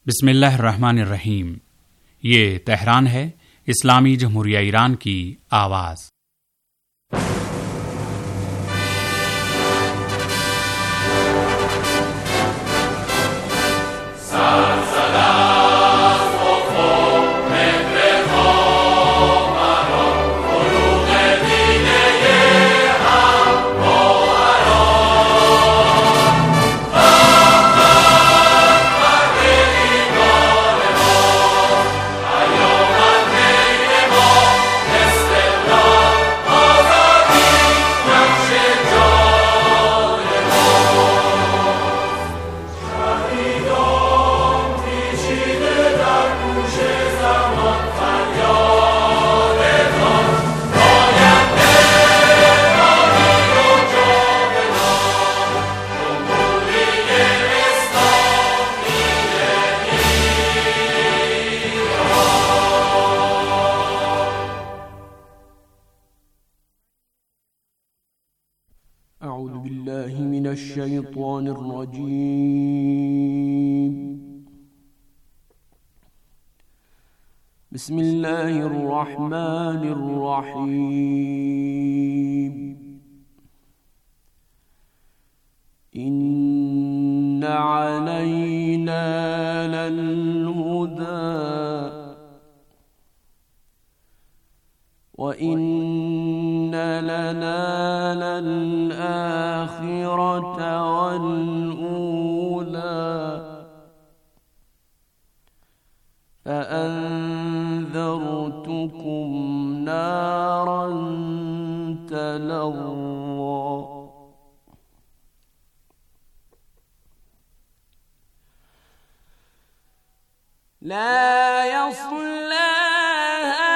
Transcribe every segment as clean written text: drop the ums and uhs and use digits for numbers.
बिस्मिल्लाहिर्रहमानिर्रहीम। ये तेहरान है, इस्लामी जमहूरिया ईरान की आवाज़। बिस्मिल्लाहिर्रहमानिर्रहीम। इन्न अलैना लल्हुदा व इन्न लना लल्आखिरत वल ऊला فأنذرتكم نارا تلظى لا يصلاها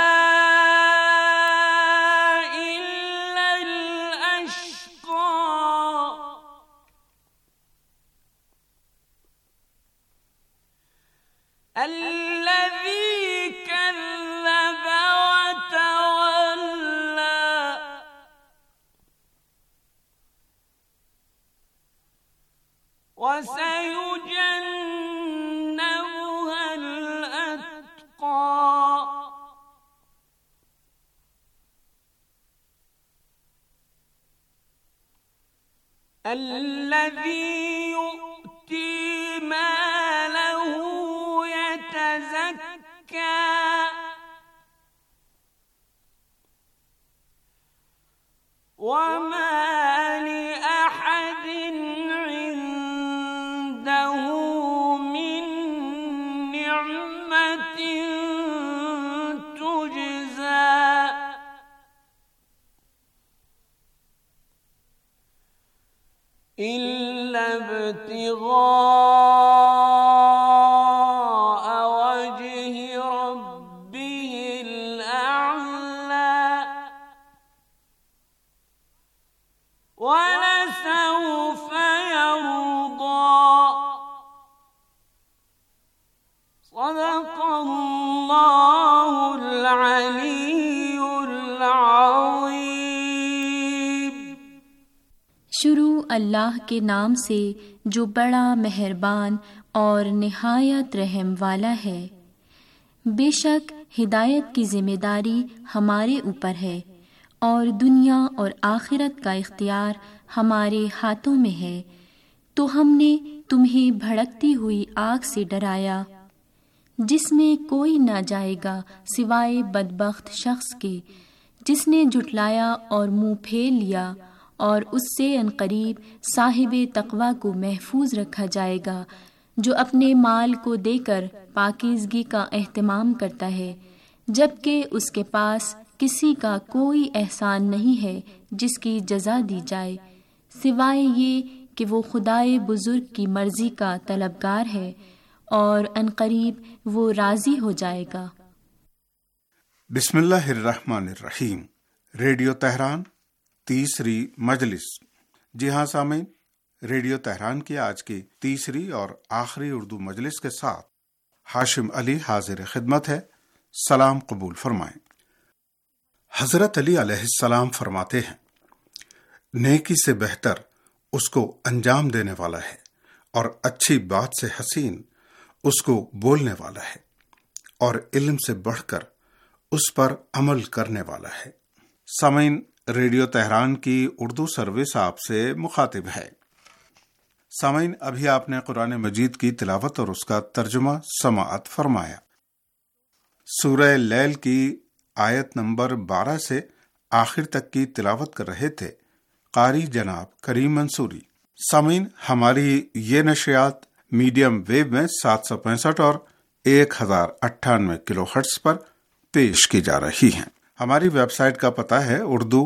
إلا الأشقى الذي كذب وتولى وسيجنبها الأتقى الذي يؤتي ماله يتزكى وما لأحد عنده من نعمة تجزى إلا ابتغاء وجه ربه الأعلى ولسوف يرضى صدق الله العلي العظيم। शुरू अल्लाह के नाम से जो बड़ा मेहरबान और निहायत रहम वाला है। बेशक हिदायत की जिम्मेदारी हमारे ऊपर है और दुनिया और आखिरत का इख्तियार हमारे हाथों में है। तो हमने तुम्हें भड़कती हुई आग से डराया जिसमें कोई ना जाएगा सिवाय बदबख्त शख्स के जिसने झुटलाया और मुंह फेर लिया, और उससे अनकरीब साहिबे तकवा को महफूज रखा जाएगा जो अपने माल को देकर पाकीज़गी का एहतमाम करता है, जबकि उसके पास किसी का कोई एहसान नहीं है जिसकी जज़ा दी जाए, सिवाय ये कि वो खुदाए बुजुर्ग की मर्जी का तलबगार है और अनकरीब वो राजी हो जाएगा। बिस्मिल्लाहिर्रहमानिर्रहीम। रेडियो तेहरान तीसरी मजलिस। जी हाँ सामीन, रेडियो तेहरान की आज की तीसरी और आखिरी उर्दू मजलिस के साथ हाशिम अली हाजिर खिदमत है। सलाम कबूल फरमाएं। हजरत अली अलैहिस्सलाम फरमाते हैं, नेकी से बेहतर उसको अंजाम देने वाला है और अच्छी बात से हसीन اس کو بولنے والا ہے اور علم سے بڑھ کر اس پر عمل کرنے والا ہے۔ سامعین، ریڈیو تہران کی اردو سروس آپ سے مخاطب ہے۔ سامعین، ابھی آپ نے قرآن مجید کی تلاوت اور اس کا ترجمہ سماعت فرمایا۔ سورہ لیل کی آیت نمبر 12 سے آخر تک کی تلاوت کر رہے تھے قاری جناب کریم منصوری۔ سامعین، ہماری یہ نشریات میڈیم ویو میں 765 اور 1098 کلو ہرٹز پر پیش کی جا رہی ہیں۔ ہماری ویب سائٹ کا پتہ ہے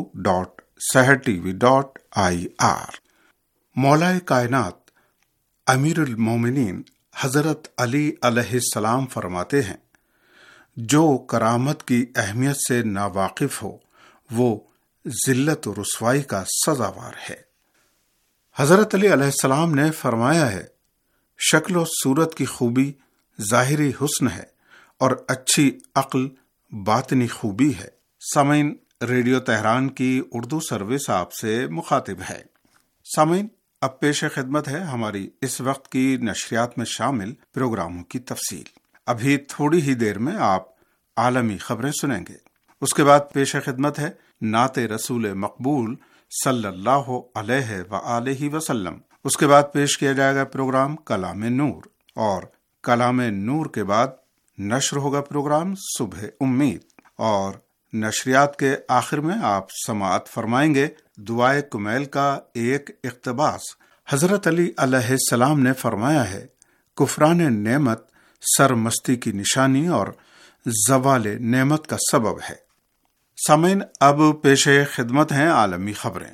urdu.sehertv.ir۔ مولا کائنات امیر المومنین حضرت علی علیہ السلام فرماتے ہیں، جو کرامت کی اہمیت سے ناواقف ہو وہ ذلت و رسوائی کا سزاوار ہے۔ حضرت علی علیہ السلام نے فرمایا ہے، شکل و صورت کی خوبی ظاہری حسن ہے اور اچھی عقل باطنی خوبی ہے۔ سامعین، ریڈیو تہران کی اردو سروس آپ سے مخاطب ہے۔ سامعین، اب پیش خدمت ہے ہماری اس وقت کی نشریات میں شامل پروگراموں کی تفصیل۔ ابھی تھوڑی ہی دیر میں آپ عالمی خبریں سنیں گے۔ اس کے بعد پیش خدمت ہے نعت رسول مقبول صلی اللہ علیہ وآلہ وسلم۔ اس کے بعد پیش کیا جائے گا پروگرام کلام نور، اور کلام نور کے بعد نشر ہوگا پروگرام صبح امید، اور نشریات کے آخر میں آپ سماعت فرمائیں گے دعائے کمیل کا ایک اقتباس۔ حضرت علی علیہ السلام نے فرمایا ہے، کفران نعمت سرمستی کی نشانی اور زوال نعمت کا سبب ہے۔ سامعین، اب پیش خدمت ہیں عالمی خبریں۔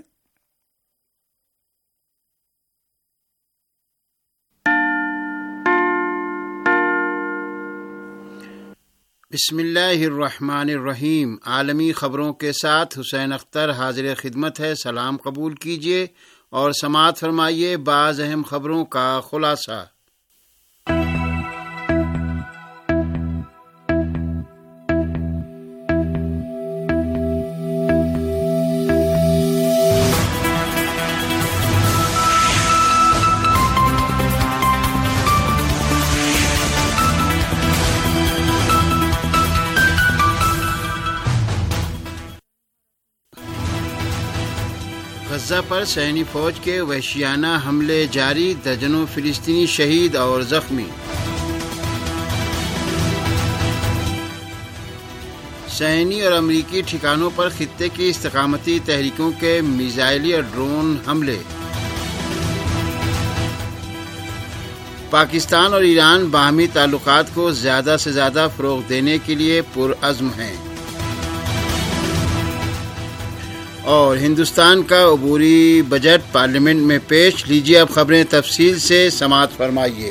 بسم اللہ الرحمن الرحیم۔ عالمی خبروں کے ساتھ حسین اختر حاضر خدمت ہے۔ سلام قبول کیجیے اور سماعت فرمائیے بعض اہم خبروں کا خلاصہ۔ غزہ پر صہیونی فوج کے وحشیانہ حملے جاری، درجنوں فلسطینی شہید اور زخمی۔ صہیونی اور امریکی ٹھکانوں پر خطے کی استقامتی تحریکوں کے میزائلی اور ڈرون حملے۔ پاکستان اور ایران باہمی تعلقات کو زیادہ سے زیادہ فروغ دینے کے لیے پرعزم ہیں۔ اور ہندوستان کا عبوری بجٹ پارلیمنٹ میں پیش۔ لیجیے اب خبریں تفصیل سے، سماعت فرمائیے۔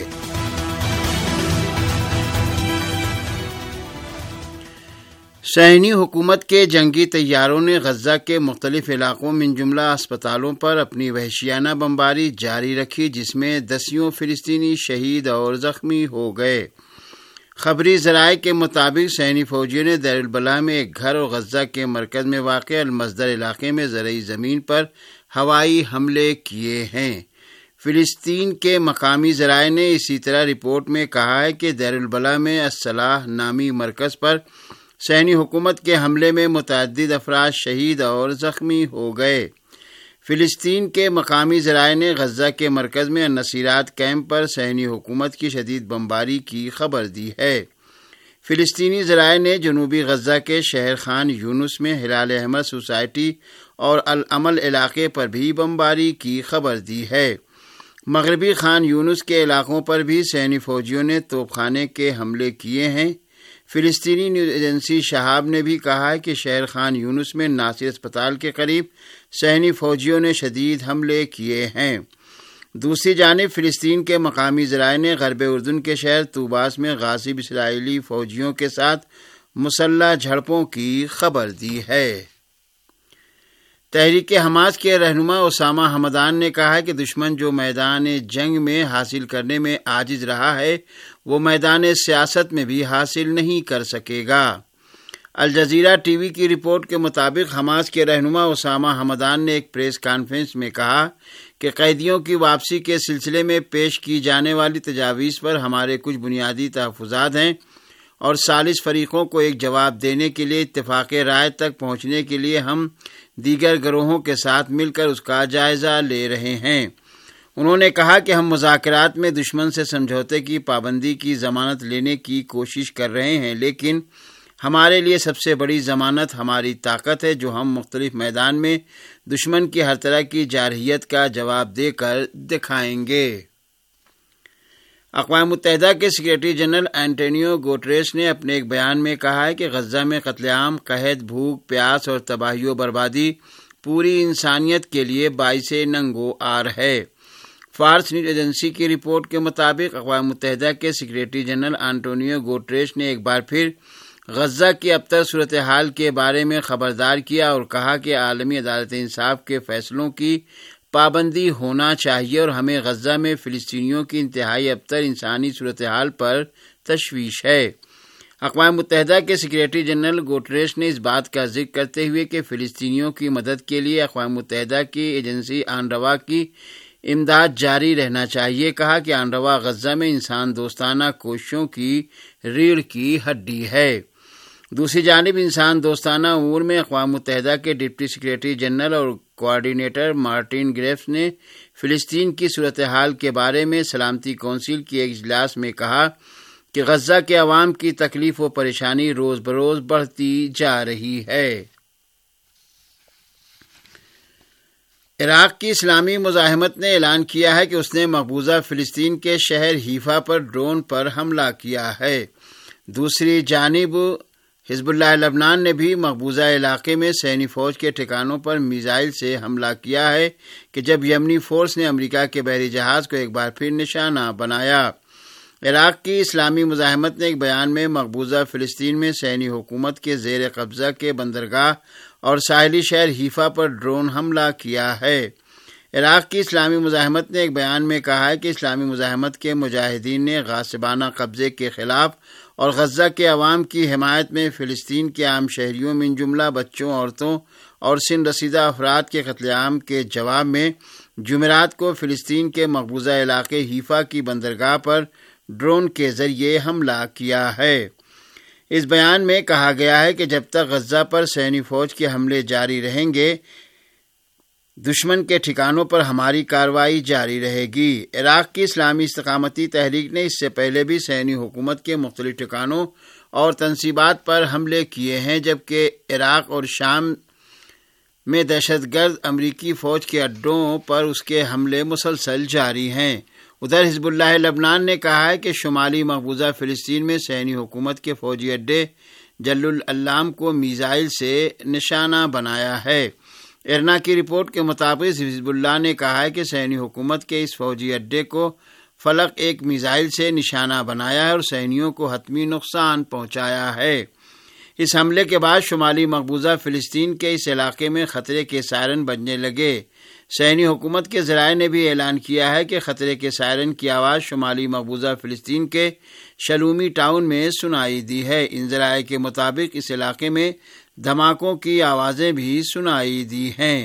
صہیونی حکومت کے جنگی طیاروں نے غزہ کے مختلف علاقوں من جملہ اسپتالوں پر اپنی وحشیانہ بمباری جاری رکھی، جس میں دسیوں فلسطینی شہید اور زخمی ہو گئے۔ خبری ذرائع کے مطابق صہیونی فوجیوں نے دیر البلح میں ایک گھر اور غزہ کے مرکز میں واقع المصدر علاقے میں زرعی زمین پر ہوائی حملے کیے ہیں۔ فلسطین کے مقامی ذرائع نے اسی طرح رپورٹ میں کہا ہے کہ دیر البلح میں الصلاح نامی مرکز پر صہیونی حکومت کے حملے میں متعدد افراد شہید اور زخمی ہو گئے۔ فلسطین کے مقامی ذرائع نے غزہ کے مرکز میں النصیرات کیمپ پر صہیونی حکومت کی شدید بمباری کی خبر دی ہے۔ فلسطینی ذرائع نے جنوبی غزہ کے شہر خان یونس میں ہلال احمر سوسائٹی اور العمل علاقے پر بھی بمباری کی خبر دی ہے۔ مغربی خان یونس کے علاقوں پر بھی صہیونی فوجیوں نے توپ خانے کے حملے کیے ہیں۔ فلسطینی نیوز ایجنسی شہاب نے بھی کہا ہے کہ شہر خان یونس میں ناصر اسپتال کے قریب صہیونی فوجیوں نے شدید حملے کیے ہیں۔ دوسری جانب فلسطین کے مقامی ذرائع نے غرب اردن کے شہر طوباس میں غاصب اسرائیلی فوجیوں کے ساتھ مسلح جھڑپوں کی خبر دی ہے۔ تحریک حماس کے رہنما اسامہ حمدان نے کہا ہے کہ دشمن جو میدان جنگ میں حاصل کرنے میں عاجز رہا ہے وہ میدان سیاست میں بھی حاصل نہیں کر سکے گا۔ الجزیرہ ٹی وی کی رپورٹ کے مطابق حماس کے رہنما اسامہ حمدان نے ایک پریس کانفرنس میں کہا کہ قیدیوں کی واپسی کے سلسلے میں پیش کی جانے والی تجاویز پر ہمارے کچھ بنیادی تحفظات ہیں اور ثالث فریقوں کو ایک جواب دینے کے لیے اتفاق رائے تک پہنچنے کے لیے ہم دیگر گروہوں کے ساتھ مل کر اس کا جائزہ لے رہے ہیں۔ انہوں نے کہا کہ ہم مذاکرات میں دشمن سے سمجھوتے کی پابندی کی ضمانت لینے کی کوشش کر رہے ہیں، لیکن ہمارے لیے سب سے بڑی ضمانت ہماری طاقت ہے جو ہم مختلف میدان میں دشمن کی ہر طرح کی جارحیت کا جواب دے کر دکھائیں گے۔ اقوام متحدہ کے سیکریٹری جنرل اینٹونیو گوٹریس نے اپنے ایک بیان میں کہا ہے کہ غزہ میں قتل عام، قحط، بھوک، پیاس اور تباہی و بربادی پوری انسانیت کے لیے باعث ننگ و عار ہے۔ فارس نیوز ایجنسی کی رپورٹ کے مطابق اقوام متحدہ کے سیکریٹری جنرل اینٹونیو گوٹریس نے ایک بار پھر غزہ کی ابتر صورتحال کے بارے میں خبردار کیا اور کہا کہ عالمی عدالت انصاف کے فیصلوں کی پابندی ہونا چاہیے اور ہمیں غزہ میں فلسطینیوں کی انتہائی ابتر انسانی صورتحال پر تشویش ہے۔ اقوام متحدہ کے سیکریٹری جنرل گوٹریس نے اس بات کا ذکر کرتے ہوئے کہ فلسطینیوں کی مدد کے لیے اقوام متحدہ کی ایجنسی آنروا کی امداد جاری رہنا چاہیے، کہا کہ آنروا غزہ میں انسان دوستانہ کوششوں کی ریڑھ کی ہڈی ہے۔ دوسری جانب انسان دوستانہ امور میں اقوام متحدہ کے ڈپٹی سیکریٹری جنرل اور کوآرڈینیٹر مارٹن گریفس نے فلسطین کی صورتحال کے بارے میں سلامتی کونسل کی ایک اجلاس میں کہا کہ غزہ کے عوام کی تکلیف و پریشانی روز بروز بڑھتی جا رہی ہے۔ عراق کی اسلامی مزاحمت نے اعلان کیا ہے کہ اس نے مقبوضہ فلسطین کے شہر حیفا پر ڈرون پر حملہ کیا ہے۔ دوسری جانب حزب اللہ لبنان نے بھی مقبوضہ علاقے میں سینی فوج کے ٹھکانوں پر میزائل سے حملہ کیا ہے کہ جب یمنی فورس نے امریکہ کے بحری جہاز کو ایک بار پھر نشانہ بنایا۔ عراق کی اسلامی مزاحمت نے ایک بیان میں مقبوضہ فلسطین میں سینی حکومت کے زیر قبضہ کے بندرگاہ اور ساحلی شہر حیفا پر ڈرون حملہ کیا ہے۔ عراق کی اسلامی مزاحمت نے ایک بیان میں کہا ہے کہ اسلامی مزاحمت کے مجاہدین نے غاصبانہ قبضے کے خلاف اور غزہ کے عوام کی حمایت میں فلسطین کے عام شہریوں من جملہ بچوں، عورتوں اور سن رسیدہ افراد کے قتل عام کے جواب میں جمعرات کو فلسطین کے مقبوضہ علاقے حیفا کی بندرگاہ پر ڈرون کے ذریعے حملہ کیا ہے۔ اس بیان میں کہا گیا ہے کہ جب تک غزہ پر سینی فوج کے حملے جاری رہیں گے، دشمن کے ٹھکانوں پر ہماری کارروائی جاری رہے گی۔ عراق کی اسلامی استقامتی تحریک نے اس سے پہلے بھی سینی حکومت کے مختلف ٹھکانوں اور تنصیبات پر حملے کیے ہیں، جبکہ عراق اور شام میں دہشت گرد امریکی فوج کے اڈوں پر اس کے حملے مسلسل جاری ہیں۔ ادھر حزب اللہ لبنان نے کہا ہے کہ شمالی مقبوضہ فلسطین میں سینی حکومت کے فوجی اڈے جل العلام کو میزائل سے نشانہ بنایا ہے۔ ارنا کی رپورٹ کے مطابق حزب اللہ نے کہا ہے کہ سینی حکومت کے اس فوجی اڈے کو فلق ایک میزائل سے نشانہ بنایا ہے اور سینیوں کو حتمی نقصان پہنچایا ہے۔ اس حملے کے بعد شمالی مقبوضہ فلسطین کے اس علاقے میں خطرے کے سائرن بجنے لگے۔ سینی حکومت کے ذرائع نے بھی اعلان کیا ہے کہ خطرے کے سائرن کی آواز شمالی مقبوضہ فلسطین کے شلومی ٹاؤن میں سنائی دی ہے۔ ان ذرائع کے مطابق اس علاقے میں دھماکوں کی آوازیں بھی سنائی دی ہیں۔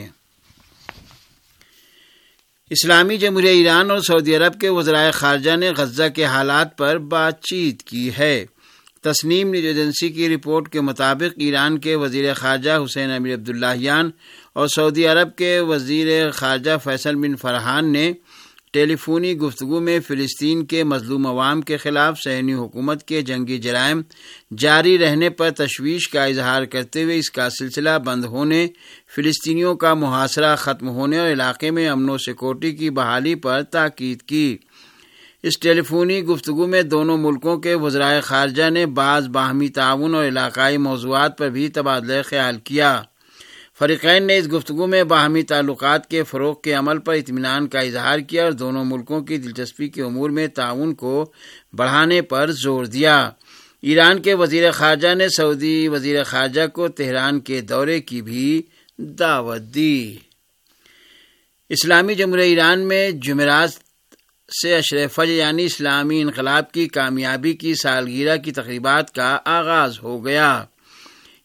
اسلامی جمہوریہ ایران اور سعودی عرب کے وزرائے خارجہ نے غزہ کے حالات پر بات چیت کی ہے۔ تسنیم نیوز ایجنسی کی رپورٹ کے مطابق ایران کے وزیر خارجہ حسین امیر عبداللہیان اور سعودی عرب کے وزیر خارجہ فیصل بن فرحان نے ٹیلی فونی گفتگو میں فلسطین کے مظلوم عوام کے خلاف صہیونی حکومت کے جنگی جرائم جاری رہنے پر تشویش کا اظہار کرتے ہوئے اس کا سلسلہ بند ہونے، فلسطینیوں کا محاصرہ ختم ہونے اور علاقے میں امن و سیکورٹی کی بحالی پر تاکید کی۔ اس ٹیلی فونی گفتگو میں دونوں ملکوں کے وزرائے خارجہ نے بعض باہمی تعاون اور علاقائی موضوعات پر بھی تبادلہ خیال کیا۔ فریقین نے اس گفتگو میں باہمی تعلقات کے فروغ کے عمل پر اطمینان کا اظہار کیا اور دونوں ملکوں کی دلچسپی کے امور میں تعاون کو بڑھانے پر زور دیا۔ ایران کے وزیر خارجہ نے سعودی وزیر خارجہ کو تہران کے دورے کی بھی دعوت دی۔ اسلامی جمہوریہ ایران میں جمعرات سے عشر فجر یعنی اسلامی انقلاب کی کامیابی کی سالگرہ کی تقریبات کا آغاز ہو گیا۔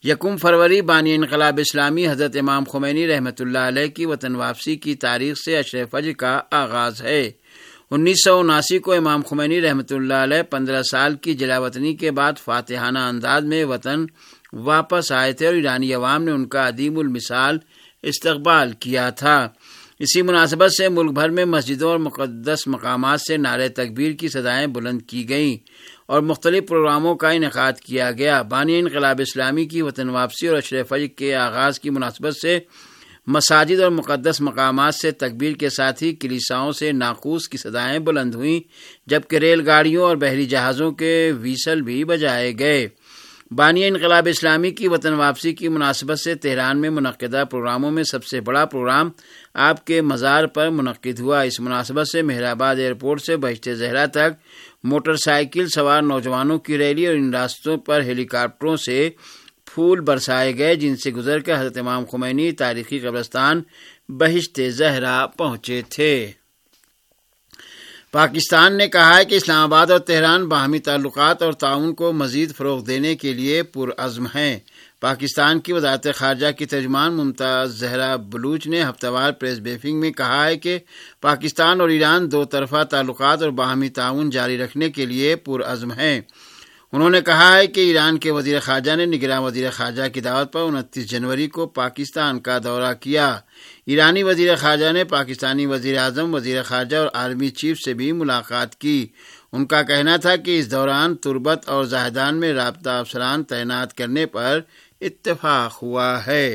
1 فروری بانی انقلاب اسلامی حضرت امام خمینی رحمۃ اللہ علیہ کی وطن واپسی کی تاریخ سے عشر فجر کا آغاز ہے۔ 1979 کو امام خمینی رحمۃ اللہ علیہ 15 سال کی جلاوطنی کے بعد فاتحانہ انداز میں وطن واپس آئے تھے اور ایرانی عوام نے ان کا عدیم المثال استقبال کیا تھا۔ اسی مناسبت سے ملک بھر میں مسجدوں اور مقدس مقامات سے نعرہ تکبیر کی صدائیں بلند کی گئیں اور مختلف پروگراموں کا انعقاد کیا گیا۔ بانی انقلاب اسلامی کی وطن واپسی اور عشر فجر کے آغاز کی مناسبت سے مساجد اور مقدس مقامات سے تکبیر کے ساتھ ہی کلیساؤں سے ناقوس کی صدائیں بلند ہوئیں، جبکہ ریل گاڑیوں اور بحری جہازوں کے ویسل بھی بجائے گئے۔ بانی انقلاب اسلامی کی وطن واپسی کی مناسبت سے تہران میں منعقدہ پروگراموں میں سب سے بڑا پروگرام آپ کے مزار پر منعقد ہوا۔ اس مناسبت سے مہرآباد ایئرپورٹ سے بہشت زہرا تک موٹر سائیکل سوار نوجوانوں کی ریلی اور ان راستوں پر ہیلی کاپٹروں سے پھول برسائے گئے، جن سے گزر کر حضرت امام خمینی تاریخی قبرستان بہشت زہرا پہنچے تھے۔ پاکستان نے کہا ہے کہ اسلام آباد اور تہران باہمی تعلقات اور تعاون کو مزید فروغ دینے کے لیے پرعزم ہیں۔ پاکستان کی وزارت خارجہ کی ترجمان ممتاز زہرا بلوچ نے ہفتہ وار پریس بریفنگ میں کہا ہے کہ پاکستان اور ایران دو طرفہ تعلقات اور باہمی تعاون جاری رکھنے کے لیے پرعزم ہیں۔ انہوں نے کہا ہے کہ ایران کے وزیر خارجہ نے نگراں وزیر خارجہ کی دعوت پر 29 جنوری کو پاکستان کا دورہ کیا۔ ایرانی وزیر خارجہ نے پاکستانی وزیر اعظم، وزیر خارجہ اور آرمی چیف سے بھی ملاقات کی۔ ان کا کہنا تھا کہ اس دوران تربت اور زاہدان میں رابطہ افسران تعینات کرنے پر اتفاق ہوا ہے۔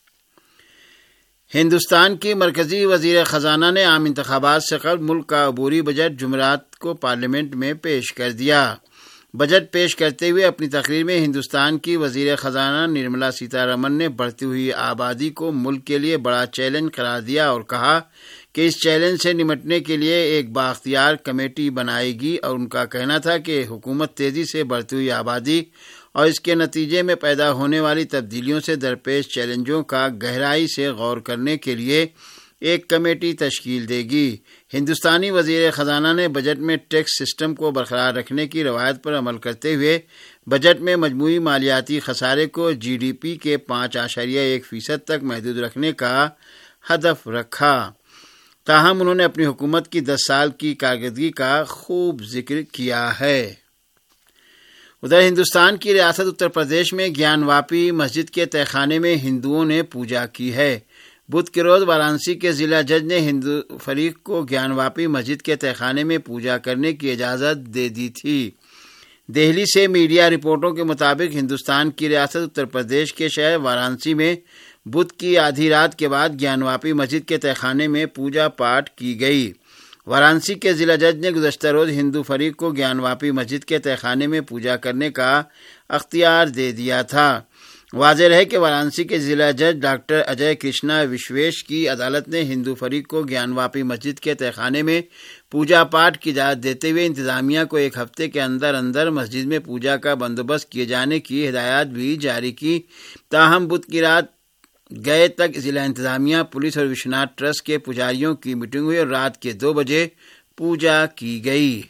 ہندوستان کی مرکزی وزیر خزانہ نے عام انتخابات سے قبل ملک کا عبوری بجٹ جمعرات کو پارلیمنٹ میں پیش کر دیا۔ بجٹ پیش کرتے ہوئے اپنی تقریر میں ہندوستان کی وزیر خزانہ نرملا سیتا رمن نے بڑھتی ہوئی آبادی کو ملک کے لیے بڑا چیلنج قرار دیا اور کہا کہ اس چیلنج سے نمٹنے کے لیے ایک بااختیار کمیٹی بنائے گی، اور ان کا کہنا تھا کہ حکومت تیزی سے بڑھتی ہوئی آبادی اور اس کے نتیجے میں پیدا ہونے والی تبدیلیوں سے درپیش چیلنجوں کا گہرائی سے غور کرنے کے لیے ایک کمیٹی تشکیل دے گی۔ ہندوستانی وزیر خزانہ نے بجٹ میں ٹیکس سسٹم کو برقرار رکھنے کی روایت پر عمل کرتے ہوئے بجٹ میں مجموعی مالیاتی خسارے کو GDP کے 5.1% تک محدود رکھنے کا ہدف رکھا۔ تاہم انہوں نے اپنی حکومت کی 10 سال کی کارکردگی کا خوب ذکر کیا ہے۔ ادھر ہندوستان کی ریاست اتر پردیش میں گیان واپی مسجد کے تہہ خانے میں ہندوؤں نے پوجا کی ہے۔ بدھ کے روز وارانسی کے ضلع جج نے ہندو فریق کو گیان واپی مسجد کے تہہ خانے میں پوجا کرنے کی اجازت دے دی تھی۔ دہلی سے میڈیا رپورٹوں کے مطابق ہندوستان کی ریاست اتر پردیش کے شہر وارانسی میں بدھ کی آدھی رات کے بعد گیان واپی مسجد کے تہہ خانے میں پوجا پاٹ کی گئی۔ وارانسی کے ضلع جج نے گزشتہ روز ہندو فریق کو گیان واپی مسجد کے تہہ خانے میں پوجا کرنے کا اختیار دے دیا تھا۔ واضح رہے کہ وارانسی کے ضلع جج ڈاکٹر اجے کرشنا وشویش کی عدالت نے ہندو فریق کو گیان واپی مسجد کے تہہ خانے میں پوجا پاٹ کی اجازت دیتے ہوئے انتظامیہ کو 1 ہفتے کے اندر اندر مسجد میں پوجا کا بندوبست کیے جانے کی ہدایات بھی جاری کی۔ تاہم بدھ کی رات گئے تک ضلع انتظامیہ، پولیس اور وشناتھ ٹرسٹ کے پجاریوں کی میٹنگ ہوئی اور رات کے 2 بجے پوجا کی گئی۔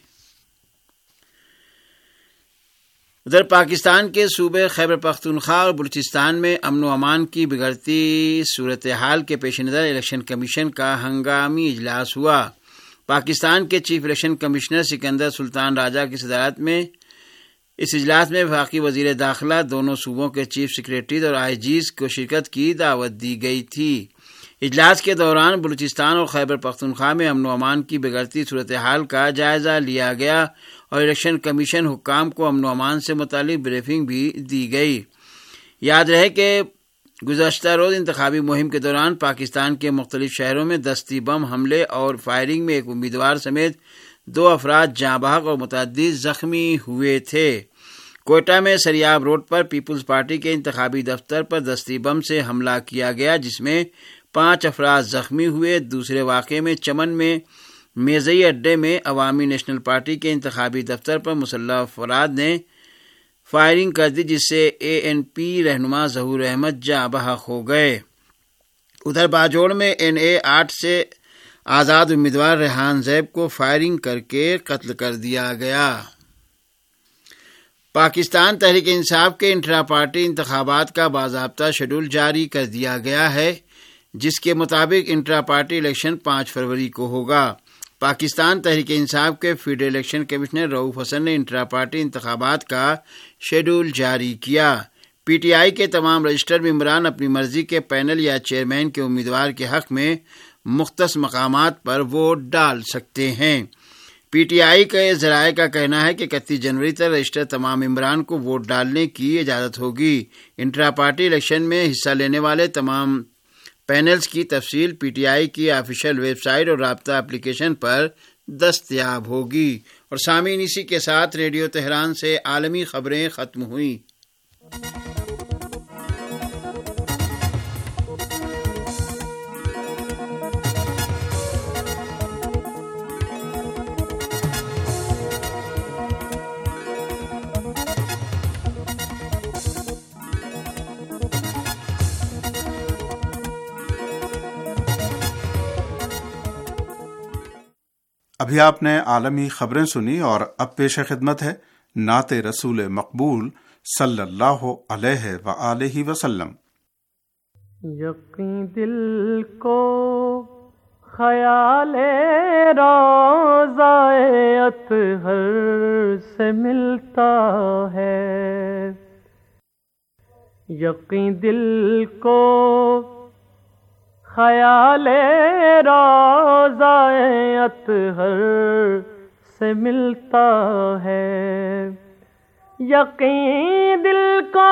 ادھر پاکستان کے صوبے خیبر پختونخوا اور بلوچستان میں امن و امان کی بگڑتی صورتحال کے پیش نظر الیکشن کمیشن کا ہنگامی اجلاس ہوا۔ پاکستان کے chief election commissioner Sikandar Sultan Raja کی صدارت میں اس اجلاس میں وفاقی وزیر داخلہ، دونوں صوبوں کے چیف سیکریٹریز اور IGs کو شرکت کی دعوت دی گئی تھی۔ اجلاس کے دوران بلوچستان اور خیبر پختونخوا میں امن و امان کی بگڑتی صورتحال کا جائزہ لیا گیا اور الیکشن کمیشن حکام کو امن و امان سے متعلق بریفنگ بھی دی گئی۔ یاد رہے کہ گزشتہ روز انتخابی مہم کے دوران پاکستان کے مختلف شہروں میں دستی بم حملے اور فائرنگ میں ایک امیدوار سمیت 2 افراد جاں بحق اور متعدد زخمی ہوئے تھے۔ کوئٹہ میں سریاب روڈ پر پیپلز پارٹی کے انتخابی دفتر پر دستی بم سے حملہ کیا گیا، جس میں 5 افراد زخمی ہوئے۔ دوسرے واقعے میں چمن میں میزئی اڈے میں عوامی نیشنل پارٹی کے انتخابی دفتر پر مسلح افراد نے فائرنگ کر دی، جس سے ANP رہنما ظہور احمد جاں بحق ہو گئے۔ ادھر باجوڑ میں NA 8 سے آزاد امیدوار ریحان زیب کو فائرنگ کر کے قتل کر دیا گیا۔ پاکستان تحریک انصاف کے انٹرا پارٹی انتخابات کا باضابطہ شیڈول جاری کر دیا گیا ہے، جس کے مطابق انٹرا پارٹی الیکشن 5 فروری کو ہوگا۔ پاکستان تحریک انصاف کے فیڈرل الیکشن کمشنر رؤوف حسن نے انٹرا پارٹی انتخابات کا شیڈول جاری کیا۔ پی ٹی آئی کے تمام رجسٹرڈ ممبران اپنی مرضی کے پینل یا چیئرمین کے امیدوار کے حق میں مختص مقامات پر ووٹ ڈال سکتے ہیں۔ پی ٹی آئی کے ذرائع کا کہنا ہے کہ 31 جنوری تک رجسٹر تمام ممبران کو ووٹ ڈالنے کی اجازت ہوگی۔ انٹرا پارٹی الیکشن میں حصہ لینے والے تمام پینلز کی تفصیل پی ٹی آئی کی آفیشیل ویب سائٹ اور رابطہ اپلیکیشن پر دستیاب ہوگی۔ اور سامعین، اسی کے ساتھ ریڈیو تہران سے عالمی خبریں ختم ہوئیں۔ ابھی آپ نے عالمی خبریں سنی اور اب پیش خدمت ہے نعت رسول مقبول صلی اللہ علیہ وآلہ وسلم۔ یقین دل کو خیال روضہ اطہر سے ملتا ہے، یقین دل کو خیال روضہ اطہر سے ملتا ہے، یقین دل کو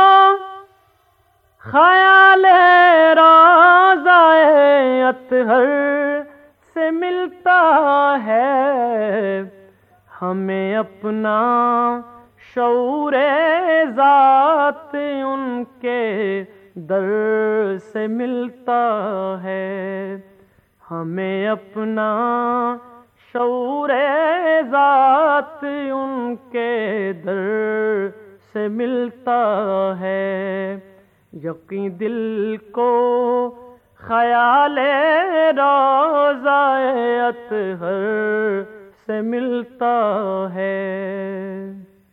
خیال روضہ اطہر سے ملتا ہے، ہمیں اپنا شعور ذات ان کے در سے ملتا ہے، ہمیں اپنا شعور ذات ان کے در سے ملتا ہے، یقین دل کو خیال روضہ اطہر سے ملتا ہے۔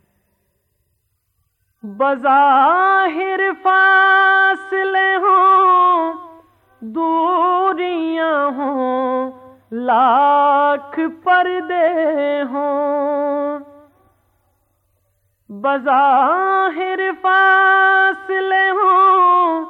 بظاہر فاصلے ہوں، دوریاں ہوں، لاکھ پردے ہوں، بظاہر فاصلے ہوں،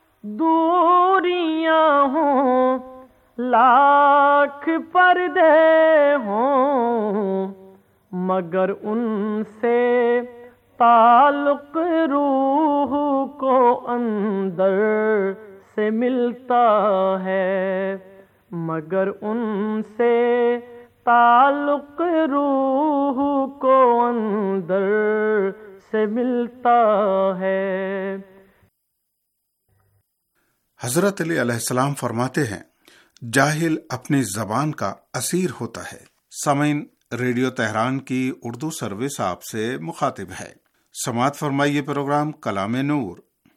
دوریاں ہوں، لاکھ پردے ہوں، مگر ان سے تعلق روح کو اندر سے ملتا ہے، مگر ان سے تعلق روح کو اندر سے ملتا ہے۔ حضرت علی علیہ السلام فرماتے ہیں، جاہل اپنی زبان کا اسیر ہوتا ہے۔ سامعین، ریڈیو تہران کی اردو سروس آپ سے مخاطب ہے۔ سماعت فرمائیے پروگرام کلام نور۔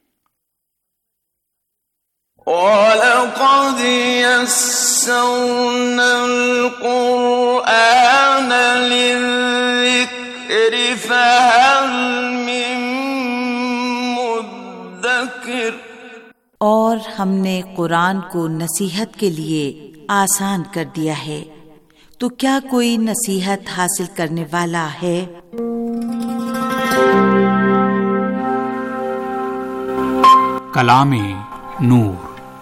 وَلَقَدْ يَسَّرْنَا الْقُرْآنَ لِلذِّكْرِ فَهَلْ مِن مُّدَّكِرٍ، اور ہم نے قرآن کو نصیحت کے لیے آسان کر دیا ہے، تو کیا کوئی نصیحت حاصل کرنے والا ہے؟ کلام نور۔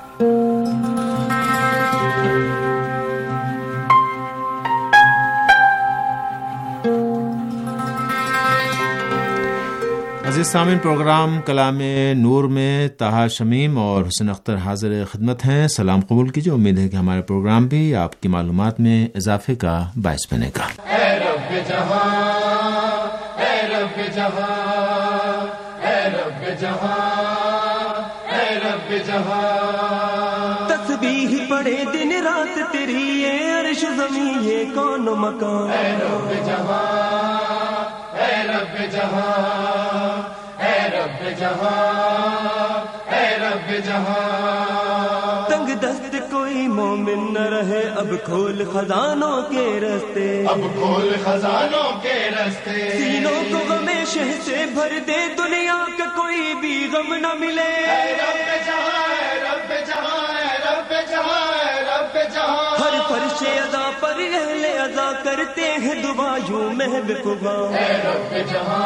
عزیز سامعین، پروگرام کلام نور میں طاہا شمیم اور حسین اختر حاضر خدمت ہیں۔ سلام قبول کیجیے، امید ہے کہ ہمارا پروگرام بھی آپ کی معلومات میں اضافے کا باعث بنے گا۔ اے رب جہاں، اے رب جہاں، اے رب جہاں، اے رب جہاں، تسبیح پڑھے دن رات تیری، یہ عرش زمین یہ کون و مکان، اے رب جہاں، اے رب جہاں، اے رب جہاں، اے رب جہاں، تنگ دست کوئی مومن نہ رہے، اب کھول خزانوں کے رستے، اب کھول خزانوں کے رستے، سینوں کو غم شہ سے بھر دے، دنیا کا کوئی بھی غم نہ ملے، اے رب جہاں، اے رب جہاں، اے رب جہاں، اے رب جہاں، ہر فرش ادا پر اہل ادا کرتے ہیں دعا یوں محبوبا، اے رب جہاں،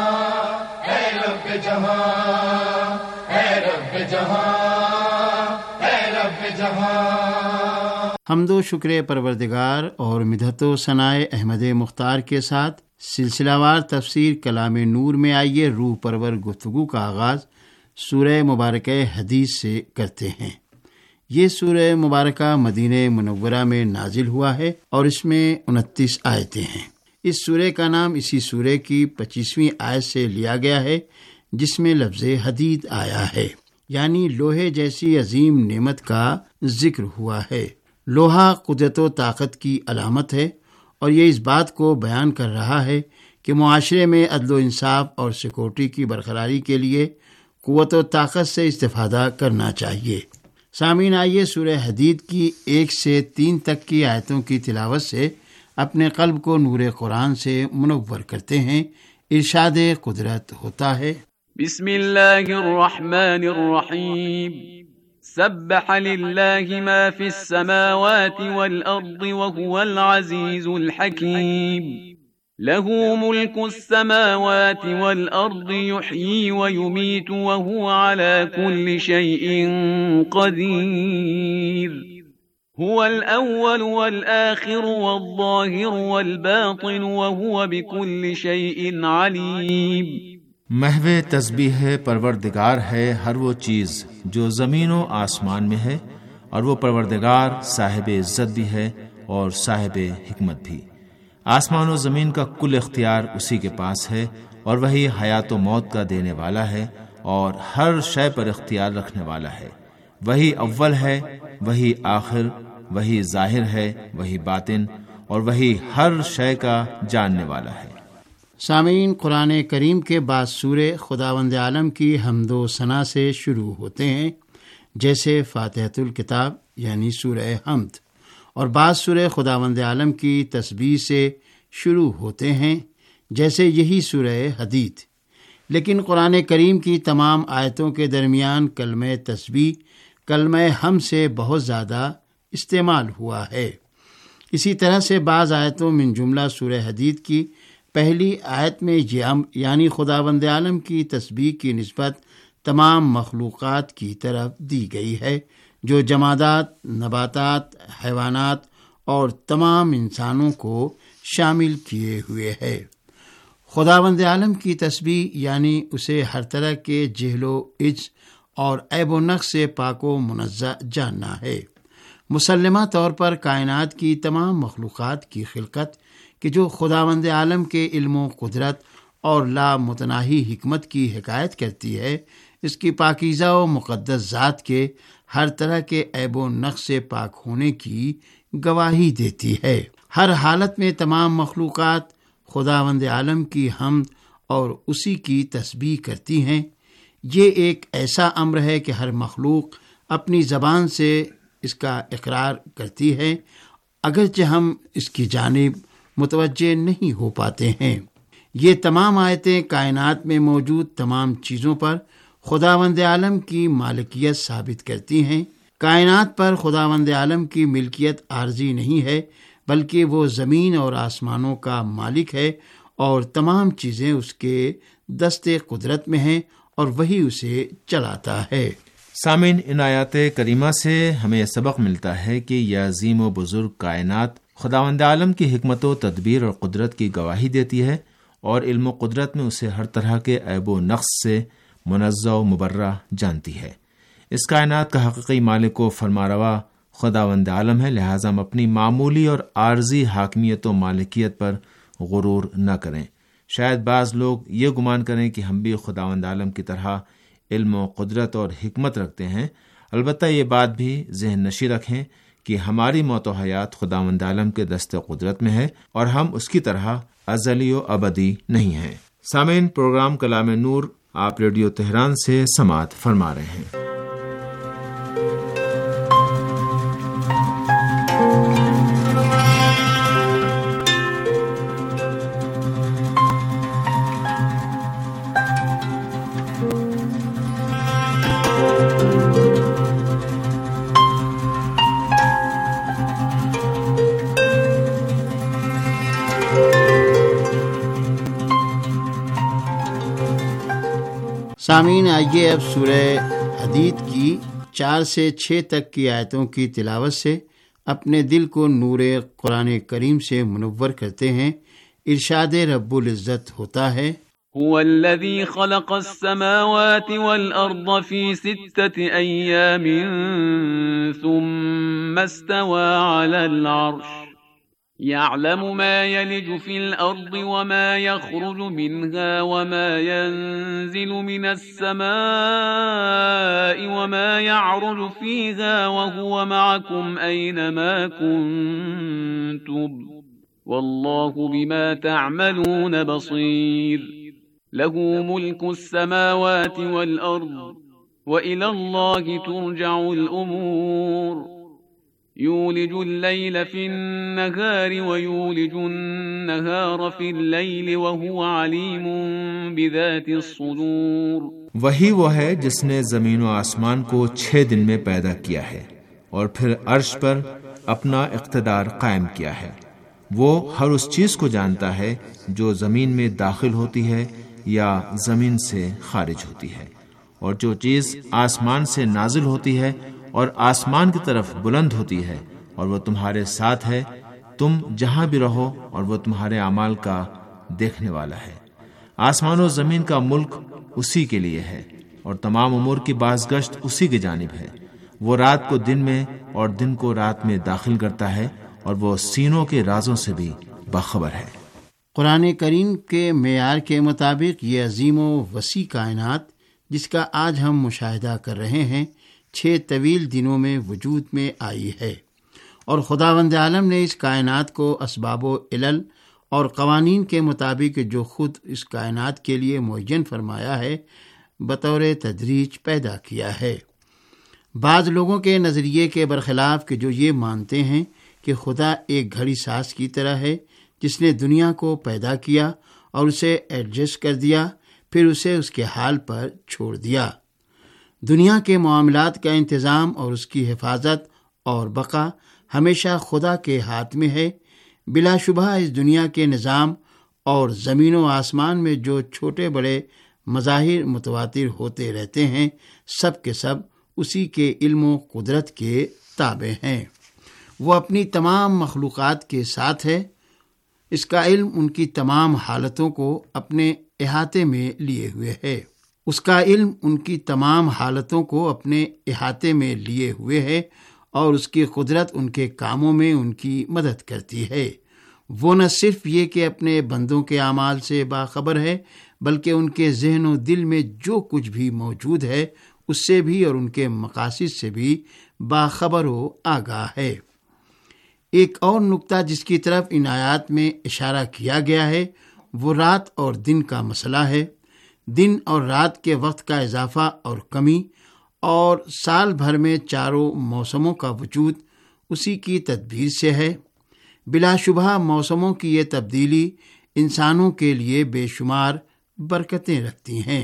اے رب جہاں، اے رب جہاں، اے رب جہاں۔ حمد و شکر پروردگار اور مدحت و ثنائے احمد مختار کے ساتھ سلسلہ وار تفسیر کلام نور میں آئیے روح پرور گفتگو کا آغاز سورہ مبارکہ حدید سے کرتے ہیں۔ یہ سورہ مبارکہ مدینہ منورہ میں نازل ہوا ہے اور اس میں 29 آیتیں ہیں۔ اس سورہ کا نام اسی سورہ کی 25ویں آیت سے لیا گیا ہے جس میں لفظ حدید آیا ہے، یعنی لوہے جیسی عظیم نعمت کا ذکر ہوا ہے۔ لوہا قدرت و طاقت کی علامت ہے اور یہ اس بات کو بیان کر رہا ہے کہ معاشرے میں عدل و انصاف اور سیکورٹی کی برقراری کے لیے قوت و طاقت سے استفادہ کرنا چاہیے۔ سامعین، آئیے سورہ حدید کی 1 سے 3 تک کی آیتوں کی تلاوت سے اپنے قلب کو نور قرآن سے منور کرتے ہیں۔ ارشاد قدرت ہوتا ہے، بسم اللہ الرحمن الرحیم، سبح للہ ما فی السماوات والارض وهو العزیز الحکیم، له ملک السماوات والارض یحیی ویمیت وهو على كل شیء قدیر، هو الاول والآخر والظاہر والباطن وهو بكل شیء علیم۔ محو تسبیح پروردگار ہے ہر وہ چیز جو زمین و آسمان میں ہے، اور وہ پروردگار صاحب عزت بھی ہے اور صاحب حکمت بھی۔ آسمان و زمین کا کل اختیار اسی کے پاس ہے، اور وہی حیات و موت کا دینے والا ہے اور ہر شے پر اختیار رکھنے والا ہے۔ وہی اول ہے، وہی آخر، وہی ظاہر ہے، وہی باطن، اور وہی ہر شے کا جاننے والا ہے۔ سامعین، قرآن کریم کے بعض سورے خداوند عالم کی حمد و ثنا سے شروع ہوتے ہیں، جیسے فاتحۃ الکتاب یعنی سورہ حمد، اور بعض سورے خداوند عالم کی تسبیح سے شروع ہوتے ہیں، جیسے یہی سورہ حدید۔ لیکن قرآن کریم کی تمام آیتوں کے درمیان کلمہ تسبیح کلمہ حمد سے بہت زیادہ استعمال ہوا ہے۔ اسی طرح سے بعض آیتوں من جملہ سورہ حدید کی پہلی آیت میں یہ امر یعنی خداوند عالم کی تسبیح کی نسبت تمام مخلوقات کی طرف دی گئی ہے، جو جمادات، نباتات، حیوانات اور تمام انسانوں کو شامل کیے ہوئے ہے۔ خداوند عالم کی تسبیح یعنی اسے ہر طرح کے جہل و عجز اور عیب و نقص سے پاک و منزہ جاننا ہے۔ مسلمہ طور پر کائنات کی تمام مخلوقات کی خلقت کہ جو خداوند عالم کے علم و قدرت اور لا متناہی حکمت کی حکایت کرتی ہے، اس کی پاکیزہ و مقدس ذات کے ہر طرح کے عیب و نقص سے پاک ہونے کی گواہی دیتی ہے۔ ہر حالت میں تمام مخلوقات خداوند عالم کی حمد اور اسی کی تسبیح کرتی ہیں۔ یہ ایک ایسا امر ہے کہ ہر مخلوق اپنی زبان سے اس کا اقرار کرتی ہے، اگرچہ ہم اس کی جانب متوجہ نہیں ہو پاتے ہیں۔ یہ تمام آیتیں کائنات میں موجود تمام چیزوں پر خداوند عالم کی مالکیت ثابت کرتی ہیں۔ کائنات پر خداوند عالم کی ملکیت عارضی نہیں ہے، بلکہ وہ زمین اور آسمانوں کا مالک ہے اور تمام چیزیں اس کے دست قدرت میں ہیں اور وہی اسے چلاتا ہے۔ سامعین، ان آیات کریمہ سے ہمیں سبق ملتا ہے کہ یہ عظیم و بزرگ کائنات خداوند عالم کی حکمت و تدبیر اور قدرت کی گواہی دیتی ہے، اور علم و قدرت میں اسے ہر طرح کے عیب و نقص سے منزہ و مبرہ جانتی ہے۔ اس کائنات کا حقیقی مالک و فرماروا خداوند عالم ہے، لہٰذا ہم اپنی معمولی اور عارضی حاکمیت و مالکیت پر غرور نہ کریں۔ شاید بعض لوگ یہ گمان کریں کہ ہم بھی خداوند عالم کی طرح علم و قدرت اور حکمت رکھتے ہیں۔ البتہ یہ بات بھی ذہن نشی رکھیں کہ ہماری موت و حیات خداوند عالم کے دست قدرت میں ہے اور ہم اس کی طرح ازلی و ابدی نہیں ہیں۔ سامعین، پروگرام کلام نور آپ ریڈیو تہران سے سماعت فرما رہے ہیں۔ سامعین، آئیے اب سورہ حدید کی 4 سے 6 تک کی آیتوں کی تلاوت سے اپنے دل کو نور قرآن کریم سے منور کرتے ہیں۔ ارشاد رب العزت ہوتا ہے، هو الذي خلق السماوات والأرض في 6 أيام ثم استوى على العرش يعلم ما يلج في الأرض وما يخرج منها وما ينزل من السماء وما يعرج فيها وهو معكم أينما كنتم والله بما تعملون بصير له ملك السماوات والأرض وإلى الله ترجع الأمور يولج الليل في النهار ويولج النهار في الليل وهو عليم بذات الصدور۔ وہی وہ ہے جس نے زمین و آسمان کو 6 دن میں پیدا کیا ہے اور پھر عرش پر اپنا اقتدار قائم کیا ہے۔ وہ ہر اس چیز کو جانتا ہے جو زمین میں داخل ہوتی ہے یا زمین سے خارج ہوتی ہے، اور جو چیز آسمان سے نازل ہوتی ہے اور آسمان کی طرف بلند ہوتی ہے، اور وہ تمہارے ساتھ ہے تم جہاں بھی رہو، اور وہ تمہارے اعمال کا دیکھنے والا ہے۔ آسمان و زمین کا ملک اسی کے لیے ہے اور تمام امور کی بازگشت اسی کی جانب ہے۔ وہ رات کو دن میں اور دن کو رات میں داخل کرتا ہے، اور وہ سینوں کے رازوں سے بھی باخبر ہے۔ قرآن کریم کے معیار کے مطابق یہ عظیم و وسیع کائنات جس کا آج ہم مشاہدہ کر رہے ہیں 6 طویل دنوں میں وجود میں آئی ہے، اور خداوند عالم نے اس کائنات کو اسباب و علل اور قوانین کے مطابق جو خود اس کائنات کے لیے معین فرمایا ہے بطور تدریج پیدا کیا ہے۔ بعض لوگوں کے نظریے کے برخلاف کہ جو یہ مانتے ہیں کہ خدا ایک گھڑی ساز کی طرح ہے جس نے دنیا کو پیدا کیا اور اسے ایڈجسٹ کر دیا، پھر اسے اس کے حال پر چھوڑ دیا۔ دنیا کے معاملات کا انتظام اور اس کی حفاظت اور بقا ہمیشہ خدا کے ہاتھ میں ہے۔ بلا شبہ اس دنیا کے نظام اور زمین و آسمان میں جو چھوٹے بڑے مظاہر متواتر ہوتے رہتے ہیں، سب کے سب اسی کے علم و قدرت کے تابع ہیں۔ وہ اپنی تمام مخلوقات کے ساتھ ہے۔ اس کا علم ان کی تمام حالتوں کو اپنے احاطے میں لیے ہوئے ہے۔ اس کا علم ان کی تمام حالتوں کو اپنے احاطے میں لیے ہوئے ہے، اور اس کی قدرت ان کے کاموں میں ان کی مدد کرتی ہے۔ وہ نہ صرف یہ کہ اپنے بندوں کے اعمال سے باخبر ہے، بلکہ ان کے ذہن و دل میں جو کچھ بھی موجود ہے اس سے بھی اور ان کے مقاصد سے بھی باخبر و آگاہ ہے۔ ایک اور نکتہ جس کی طرف ان آیات میں اشارہ کیا گیا ہے وہ رات اور دن کا مسئلہ ہے۔ دن اور رات کے وقت کا اضافہ اور کمی، اور سال بھر میں 4 موسموں کا وجود اسی کی تدبیر سے ہے۔ بلا شبہ موسموں کی یہ تبدیلی انسانوں کے لیے بے شمار برکتیں رکھتی ہیں۔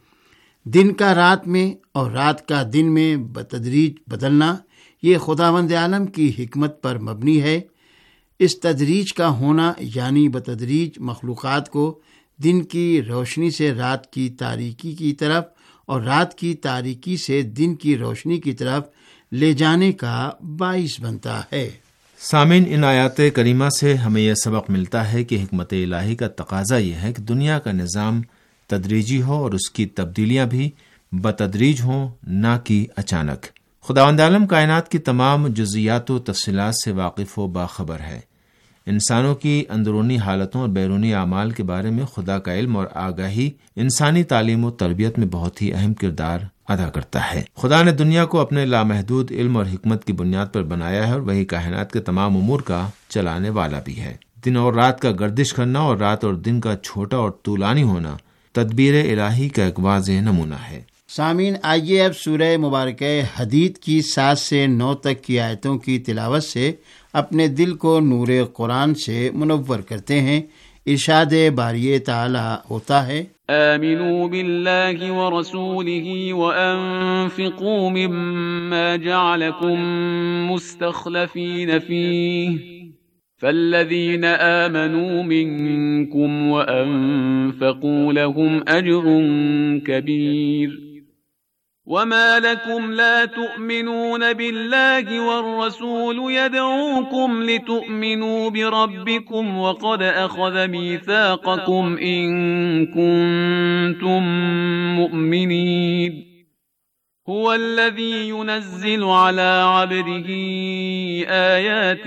دن کا رات میں اور رات کا دن میں بتدریج بدلنا یہ خداوند عالم کی حکمت پر مبنی ہے۔ اس تدریج کا ہونا یعنی بتدریج مخلوقات کو دن کی روشنی سے رات کی تاریکی کی طرف اور رات کی تاریکی سے دن کی روشنی کی طرف لے جانے کا باعث بنتا ہے۔ سامعین، ان آیات کریمہ سے ہمیں یہ سبق ملتا ہے کہ حکمت الہی کا تقاضا یہ ہے کہ دنیا کا نظام تدریجی ہو اور اس کی تبدیلیاں بھی بتدریج ہوں، نہ کہ اچانک۔ خداوند عالم کائنات کی تمام جزیات و تفصیلات سے واقف و باخبر ہے۔ انسانوں کی اندرونی حالتوں اور بیرونی اعمال کے بارے میں خدا کا علم اور آگاہی انسانی تعلیم و تربیت میں بہت ہی اہم کردار ادا کرتا ہے۔ خدا نے دنیا کو اپنے لامحدود علم اور حکمت کی بنیاد پر بنایا ہے، اور وہی کائنات کے تمام امور کا چلانے والا بھی ہے۔ دن اور رات کا گردش کرنا اور رات اور دن کا چھوٹا اور طولانی ہونا تدبیر الہی کا ایک واضح نمونہ ہے۔ سامعین، آئیے اب سورہ مبارکہ حدید کی 7 سے 9 تک کی آیتوں کی تلاوت سے اپنے دل کو نور قرآن سے منور کرتے ہیں۔ ارشاد باری تعالی ہوتا ہے، آمنوا باللہ ورسولہ وانفقوا مما جعلکم مستخلفین فیہ فالذين آمنوا منكم وأنفقوا لهم أجر كبير وما لكم لا تؤمنون بالله والرسول يدعوكم لتؤمنوا بربكم وقد أخذ ميثاقكم إن كنتم مؤمنين هو الذي ينزل على عبده آيات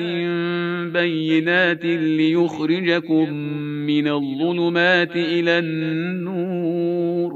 بينات ليخرجكم من الظلمات إلى النور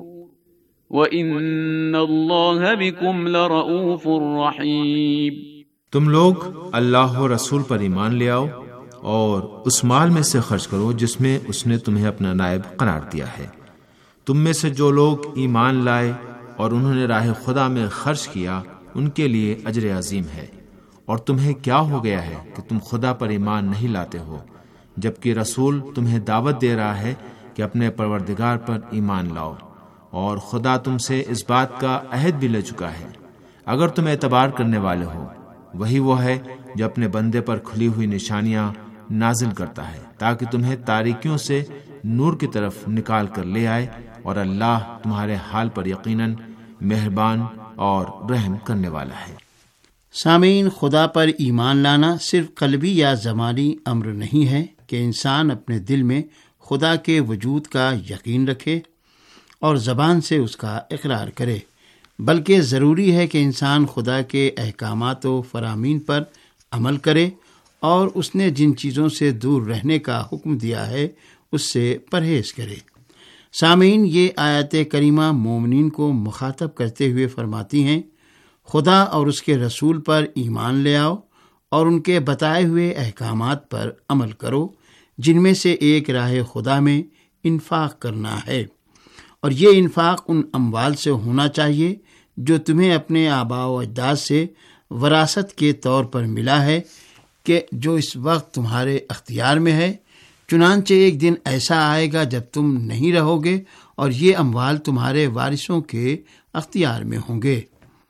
وَإِنَّ اللَّهَ بِكُمْ لَرَؤُوفٌ رَحِيمٌ۔ تم لوگ اللہ و رسول پر ایمان لے آؤ اور اس مال میں سے خرچ کرو جس میں اس نے تمہیں اپنا نائب قرار دیا ہے۔ تم میں سے جو لوگ ایمان لائے اور انہوں نے راہ خدا میں خرچ کیا ان کے لیے اجر عظیم ہے۔ اور تمہیں کیا ہو گیا ہے کہ تم خدا پر ایمان نہیں لاتے ہو جبکہ رسول تمہیں دعوت دے رہا ہے کہ اپنے پروردگار پر ایمان لاؤ، اور خدا تم سے اس بات کا عہد بھی لے چکا ہے۔ اگر تم اعتبار کرنے والے ہو، وہی وہ ہے جو اپنے بندے پر کھلی ہوئی نشانیاں نازل کرتا ہے تاکہ تمہیں تاریکیوں سے نور کی طرف نکال کر لے آئے، اور اللہ تمہارے حال پر یقیناً مہربان اور رحم کرنے والا ہے۔ سامعین، خدا پر ایمان لانا صرف قلبی یا زبانی امر نہیں ہے کہ انسان اپنے دل میں خدا کے وجود کا یقین رکھے اور زبان سے اس کا اقرار کرے، بلکہ ضروری ہے کہ انسان خدا کے احکامات و فرامین پر عمل کرے اور اس نے جن چیزوں سے دور رہنے کا حکم دیا ہے اس سے پرہیز کرے۔ سامعین، یہ آیت کریمہ مومنین کو مخاطب کرتے ہوئے فرماتی ہیں، خدا اور اس کے رسول پر ایمان لے آؤ اور ان کے بتائے ہوئے احکامات پر عمل کرو، جن میں سے ایک راہ خدا میں انفاق کرنا ہے، اور یہ انفاق ان اموال سے ہونا چاہیے جو تمہیں اپنے آباء و اجداد سے وراثت کے طور پر ملا ہے، کہ جو اس وقت تمہارے اختیار میں ہے۔ چنانچہ ایک دن ایسا آئے گا جب تم نہیں رہو گے اور یہ اموال تمہارے وارثوں کے اختیار میں ہوں گے۔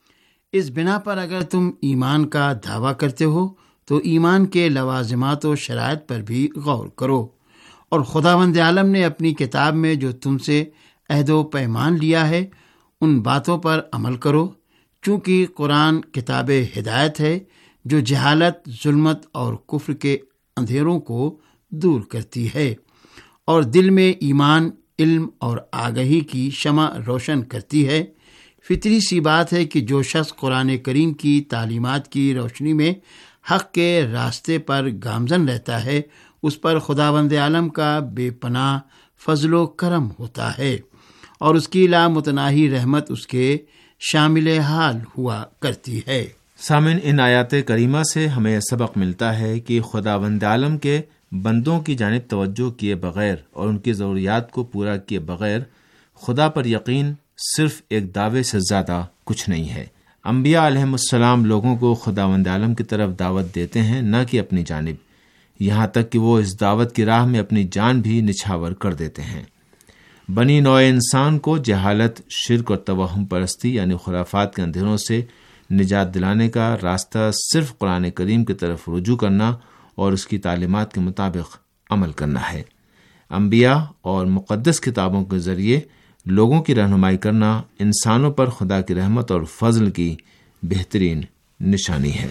اس بنا پر اگر تم ایمان کا دعویٰ کرتے ہو تو ایمان کے لوازمات و شرائط پر بھی غور کرو، اور خداوند عالم نے اپنی کتاب میں جو تم سے عہد و پیمان لیا ہے ان باتوں پر عمل کرو، چونکہ قرآن کتاب ہدایت ہے جو جہالت، ظلمت اور کفر کے اندھیروں کو دور کرتی ہے اور دل میں ایمان، علم اور آگہی کی شمع روشن کرتی ہے۔ فطری سی بات ہے کہ جو شخص قرآن کریم کی تعلیمات کی روشنی میں حق کے راستے پر گامزن رہتا ہے، اس پر خداوند عالم کا بے پناہ فضل و کرم ہوتا ہے اور اس کی لامتناہی رحمت اس کے شامل حال ہوا کرتی ہے۔ سامعین، ان آیات کریمہ سے ہمیں سبق ملتا ہے کہ خداوند عالم کے بندوں کی جانب توجہ کیے بغیر اور ان کی ضروریات کو پورا کیے بغیر خدا پر یقین صرف ایک دعوے سے زیادہ کچھ نہیں ہے۔ انبیاء علیہم السلام لوگوں کو خداوند عالم کی طرف دعوت دیتے ہیں، نہ کہ اپنی جانب، یہاں تک کہ وہ اس دعوت کی راہ میں اپنی جان بھی نچھاور کر دیتے ہیں۔ بنی نوع انسان کو جہالت، شرک اور توہم پرستی یعنی خرافات کے اندھیروں سے نجات دلانے کا راستہ صرف قرآن کریم کی طرف رجوع کرنا اور اس کی تعلیمات کے مطابق عمل کرنا ہے۔ انبیاء اور مقدس کتابوں کے ذریعے لوگوں کی رہنمائی کرنا انسانوں پر خدا کی رحمت اور فضل کی بہترین نشانی ہے۔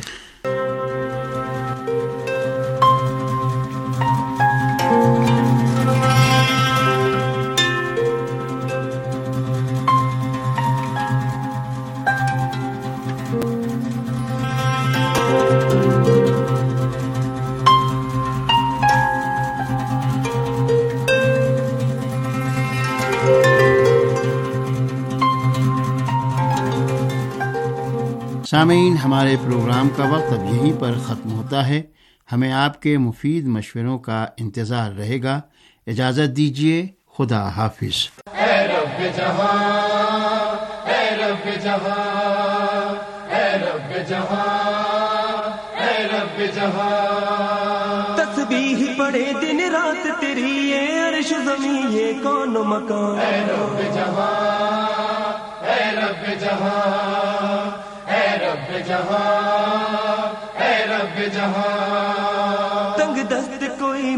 سامعین، ہمارے پروگرام کا وقت اب یہیں پر ختم ہوتا ہے۔ ہمیں آپ کے مفید مشوروں کا انتظار رہے گا۔ اجازت دیجیے، خدا حافظ۔ اے رب جہاں، اے رب جہاں، اے رب جہاں، اے رب جہاں، تسبیح پڑھے دن رات تیری، یہ عرش زمین یہ کون و مکان، اے رب جہاں، اے رب جہاں، اے رب جہاں، اے رب جہاں، تنگ دست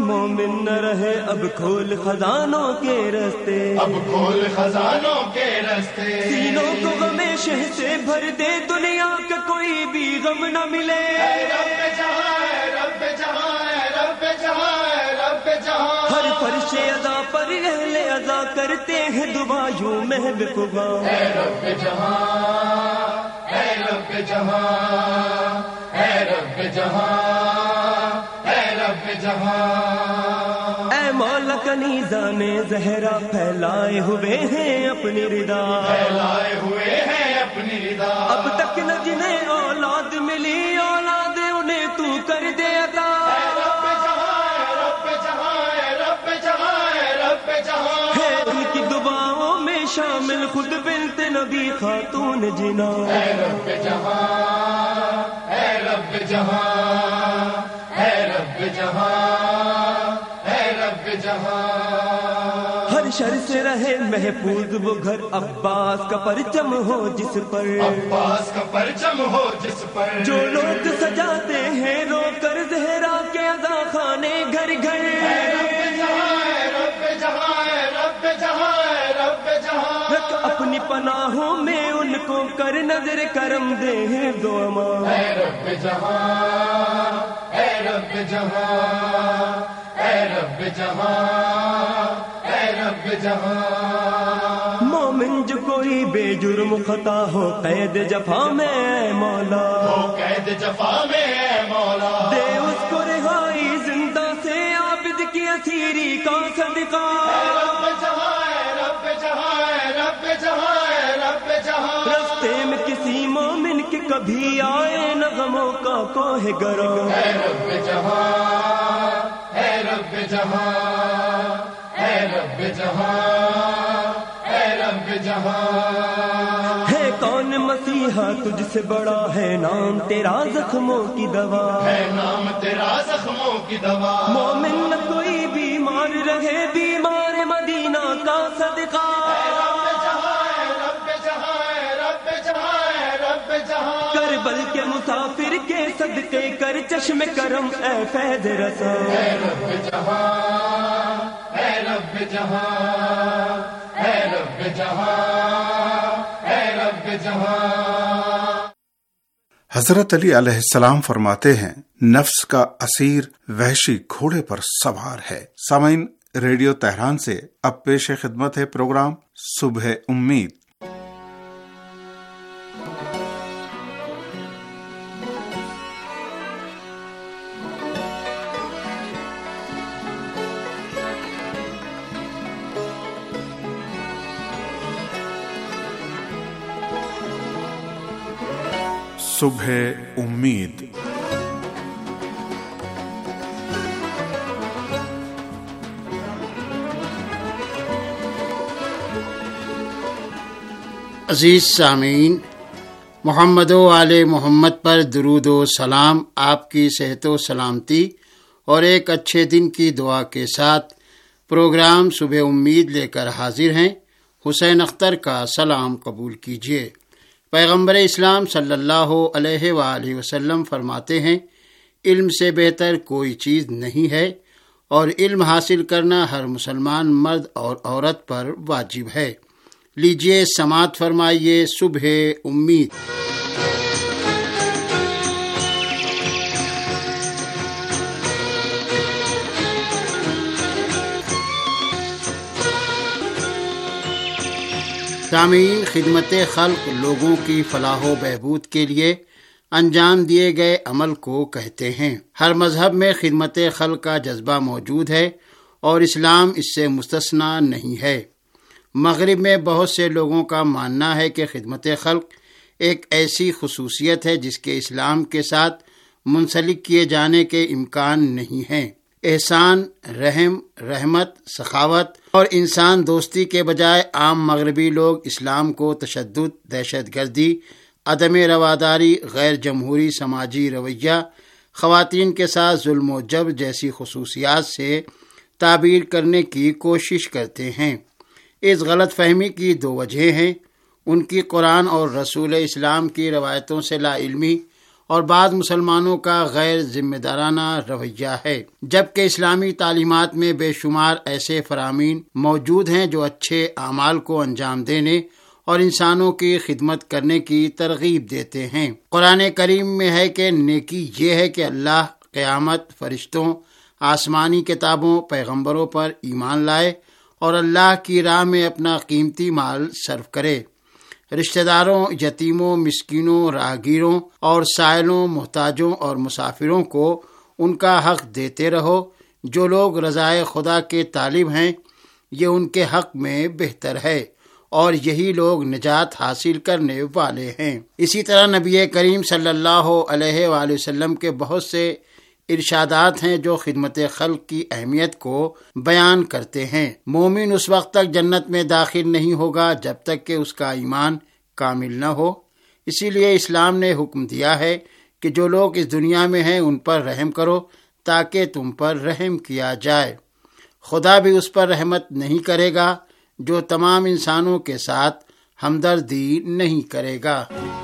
مومن نہ رہے اب کھول خزانوں کے رستے، اب کھول خزانوں کے رستے، سینوں کو غم شہ سے بھر دے، دنیا کا کوئی بھی غم نہ ملے۔ رب جہاں رب جہاں رب جہاں رب جہاں، ہر فرش ادا پر اہل ادا کرتے ہیں دعا یوں محب خدا، اے رب جہاں اے رب جہاں اے رب جہاں اے رب جہاں، اے مولا کنیزان زہرا پھیلائے ہوئے ہیں اپنی رضا، پھیلائے ہوئے ہیں اپنی رضا، اب تک نہ جنہیں اولاد ملی اولاد انہیں تو کر دے عطا۔ رب جہاں رب جہاں رب جہاں رب جہاں، ہے ان کی دعاؤں میں شامل خود بنت نبی خاتون جنا، اے رب جہاں اے رب جہاں اے رب جہاں اے رب جہاں، ہر شر سے رہے محفوظ وہ گھر، عباس کا پرچم ہو جس پر، عباس کا پرچم ہو جس پر، جو لوگ سجاتے ہیں رو کر زہرا کے اذا خانے گھر گھر۔ رب جہاں رب جہاں رب جہاں رب جہاں، رکھ اپنی پناہوں میں ان کو کر نظر کرم دے ہیں دو امان۔ اے رب جہاں اے رب جہاں اے رب جہاں اے رب جہاں، مومن جو کوئی بے جرم خطا ہو قید جفا میں اے مولا، ہو قید جفا میں اے مولا، دے اس کو رہائی زندہ سے عابد کی اسیری کا صدقہ۔ رب جہاں رب جہاں رب جہاں رب جہاں، رستے میں کسی مومن کے کبھی آئے نہ غموں کا کوہ گرو، اے رب جہاں اے رب جہاں اے رب جہاں اے رب جہاں، ہے کون مسیحا تجھ سے بڑا ہے نام تیرا زخموں کی دوا، ہے نام تیرا زخموں کی دوا، مومن نہ کوئی بیمار رہے بیمار مدینہ کا صدقہ۔ رب جہاں رب جہاں رب جہاں رب جہاں، کربل کے مسافر کے صدقے کر چشم کرم اے فیض رسا، اے رب جہاں اے رب جہاں اے رب جہاں اے رب جہاں۔ حضرت علی علیہ السلام فرماتے ہیں نفس کا اسیر وحشی گھوڑے پر سوار ہے۔ سامعین، ریڈیو تہران سے اب پیش خدمت ہے پروگرام صبح امید۔ صبح امید۔ عزیز سامعین، محمد و آل محمد پر درود و سلام، آپ کی صحت و سلامتی اور ایک اچھے دن کی دعا کے ساتھ پروگرام صبح امید لے کر حاضر ہیں۔ حسین اختر کا سلام قبول کیجیے۔ پیغمبر اسلام صلی اللہ علیہ وآلہ وسلم فرماتے ہیں، علم سے بہتر کوئی چیز نہیں ہے اور علم حاصل کرنا ہر مسلمان مرد اور عورت پر واجب ہے۔ لیجیے سماعت فرمائیے صبح امید۔ سامعین، خدمت خلق لوگوں کی فلاح و بہبود کے لیے انجام دیے گئے عمل کو کہتے ہیں۔ ہر مذہب میں خدمت خلق کا جذبہ موجود ہے اور اسلام اس سے مستثنی نہیں ہے۔ مغرب میں بہت سے لوگوں کا ماننا ہے کہ خدمت خلق ایک ایسی خصوصیت ہے جس کے اسلام کے ساتھ منسلک کیے جانے کے امکان نہیں ہیں۔ احسان، رحم، رحمت، سخاوت اور انسان دوستی کے بجائے عام مغربی لوگ اسلام کو تشدد، دہشت گردی، عدم رواداری، غیر جمہوری سماجی رویہ، خواتین کے ساتھ ظلم و جبر جیسی خصوصیات سے تعبیر کرنے کی کوشش کرتے ہیں۔ اس غلط فہمی کی دو وجہیں ہیں۔ ان کی قرآن اور رسول اسلام کی روایتوں سے لا علمی اور بعض مسلمانوں کا غیر ذمہ دارانہ رویہ ہے، جبکہ اسلامی تعلیمات میں بے شمار ایسے فرامین موجود ہیں جو اچھے اعمال کو انجام دینے اور انسانوں کی خدمت کرنے کی ترغیب دیتے ہیں۔ قرآن کریم میں ہے کہ نیکی یہ ہے کہ اللہ قیامت، فرشتوں، آسمانی کتابوں، پیغمبروں پر ایمان لائے اور اللہ کی راہ میں اپنا قیمتی مال صرف کرے، رشتہ داروں، یتیموں، مسکینوں، راہگیروں اور سائلوں، محتاجوں اور مسافروں کو ان کا حق دیتے رہو۔ جو لوگ رضائے خدا کے طالب ہیں یہ ان کے حق میں بہتر ہے اور یہی لوگ نجات حاصل کرنے والے ہیں۔ اسی طرح نبی کریم صلی اللہ علیہ وآلہ وسلم کے بہت سے ارشادات ہیں جو خدمت خلق کی اہمیت کو بیان کرتے ہیں۔ مومن اس وقت تک جنت میں داخل نہیں ہوگا جب تک کہ اس کا ایمان کامل نہ ہو۔ اسی لیے اسلام نے حکم دیا ہے کہ جو لوگ اس دنیا میں ہیں ان پر رحم کرو تاکہ تم پر رحم کیا جائے۔ خدا بھی اس پر رحمت نہیں کرے گا جو تمام انسانوں کے ساتھ ہمدردی نہیں کرے گا۔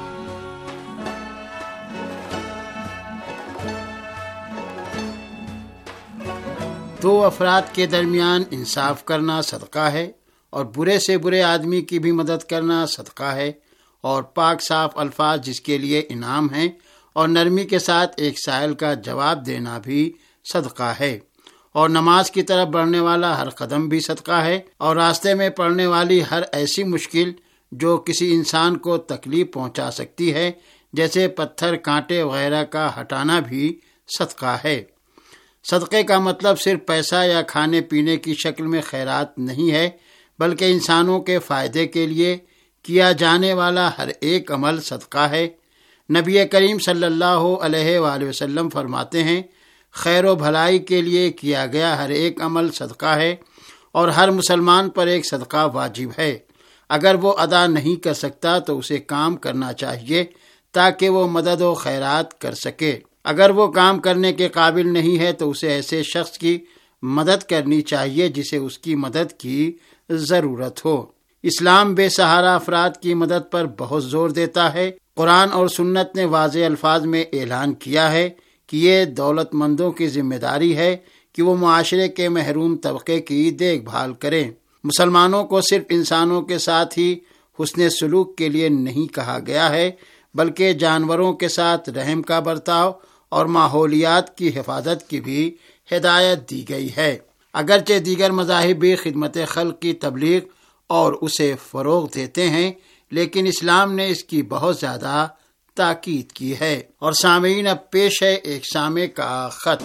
دو افراد کے درمیان انصاف کرنا صدقہ ہے اور برے سے برے آدمی کی بھی مدد کرنا صدقہ ہے، اور پاک صاف الفاظ جس کے لیے انعام ہیں اور نرمی کے ساتھ ایک سائل کا جواب دینا بھی صدقہ ہے، اور نماز کی طرف بڑھنے والا ہر قدم بھی صدقہ ہے، اور راستے میں پڑنے والی ہر ایسی مشکل جو کسی انسان کو تکلیف پہنچا سکتی ہے جیسے پتھر، کانٹے وغیرہ کا ہٹانا بھی صدقہ ہے۔ صدقے کا مطلب صرف پیسہ یا کھانے پینے کی شکل میں خیرات نہیں ہے، بلکہ انسانوں کے فائدے کے لیے کیا جانے والا ہر ایک عمل صدقہ ہے۔ نبی کریم صلی اللہ علیہ وآلہ وسلم فرماتے ہیں، خیر و بھلائی کے لیے کیا گیا ہر ایک عمل صدقہ ہے اور ہر مسلمان پر ایک صدقہ واجب ہے۔ اگر وہ ادا نہیں کر سکتا تو اسے کام کرنا چاہیے تاکہ وہ مدد و خیرات کر سکے۔ اگر وہ کام کرنے کے قابل نہیں ہے تو اسے ایسے شخص کی مدد کرنی چاہیے جسے اس کی مدد کی ضرورت ہو۔ اسلام بے سہارا افراد کی مدد پر بہت زور دیتا ہے۔ قرآن اور سنت نے واضح الفاظ میں اعلان کیا ہے کہ یہ دولت مندوں کی ذمہ داری ہے کہ وہ معاشرے کے محروم طبقے کی دیکھ بھال کریں۔ مسلمانوں کو صرف انسانوں کے ساتھ ہی حسن سلوک کے لیے نہیں کہا گیا ہے، بلکہ جانوروں کے ساتھ رحم کا برتاؤ اور ماحولیات کی حفاظت کی بھی ہدایت دی گئی ہے۔ اگرچہ دیگر مذاہب بھی خدمت خلق کی تبلیغ اور اسے فروغ دیتے ہیں، لیکن اسلام نے اس کی بہت زیادہ تاکید کی ہے۔ اور سامعین، اب پیش ہے ایک سامع کا خط۔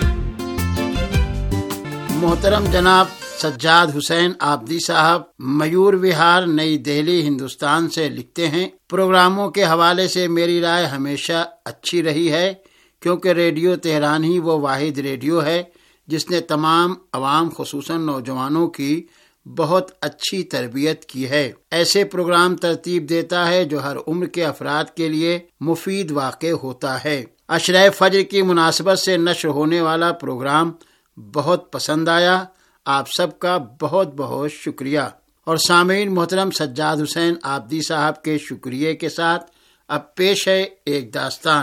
محترم جناب سجاد حسین آبدی صاحب میور وہار، نئی دہلی، ہندوستان سے لکھتے ہیں، پروگراموں کے حوالے سے میری رائے ہمیشہ اچھی رہی ہے، کیونکہ ریڈیو تہران ہی وہ واحد ریڈیو ہے جس نے تمام عوام خصوصاً نوجوانوں کی بہت اچھی تربیت کی ہے۔ ایسے پروگرام ترتیب دیتا ہے جو ہر عمر کے افراد کے لیے مفید واقع ہوتا ہے۔ عشرۂ فجر کی مناسبت سے نشر ہونے والا پروگرام بہت پسند آیا۔ آپ سب کا بہت بہت شکریہ۔ اور سامعین، محترم سجاد حسین آبدی صاحب کے شکریہ کے ساتھ اب پیش ہے ایک داستان۔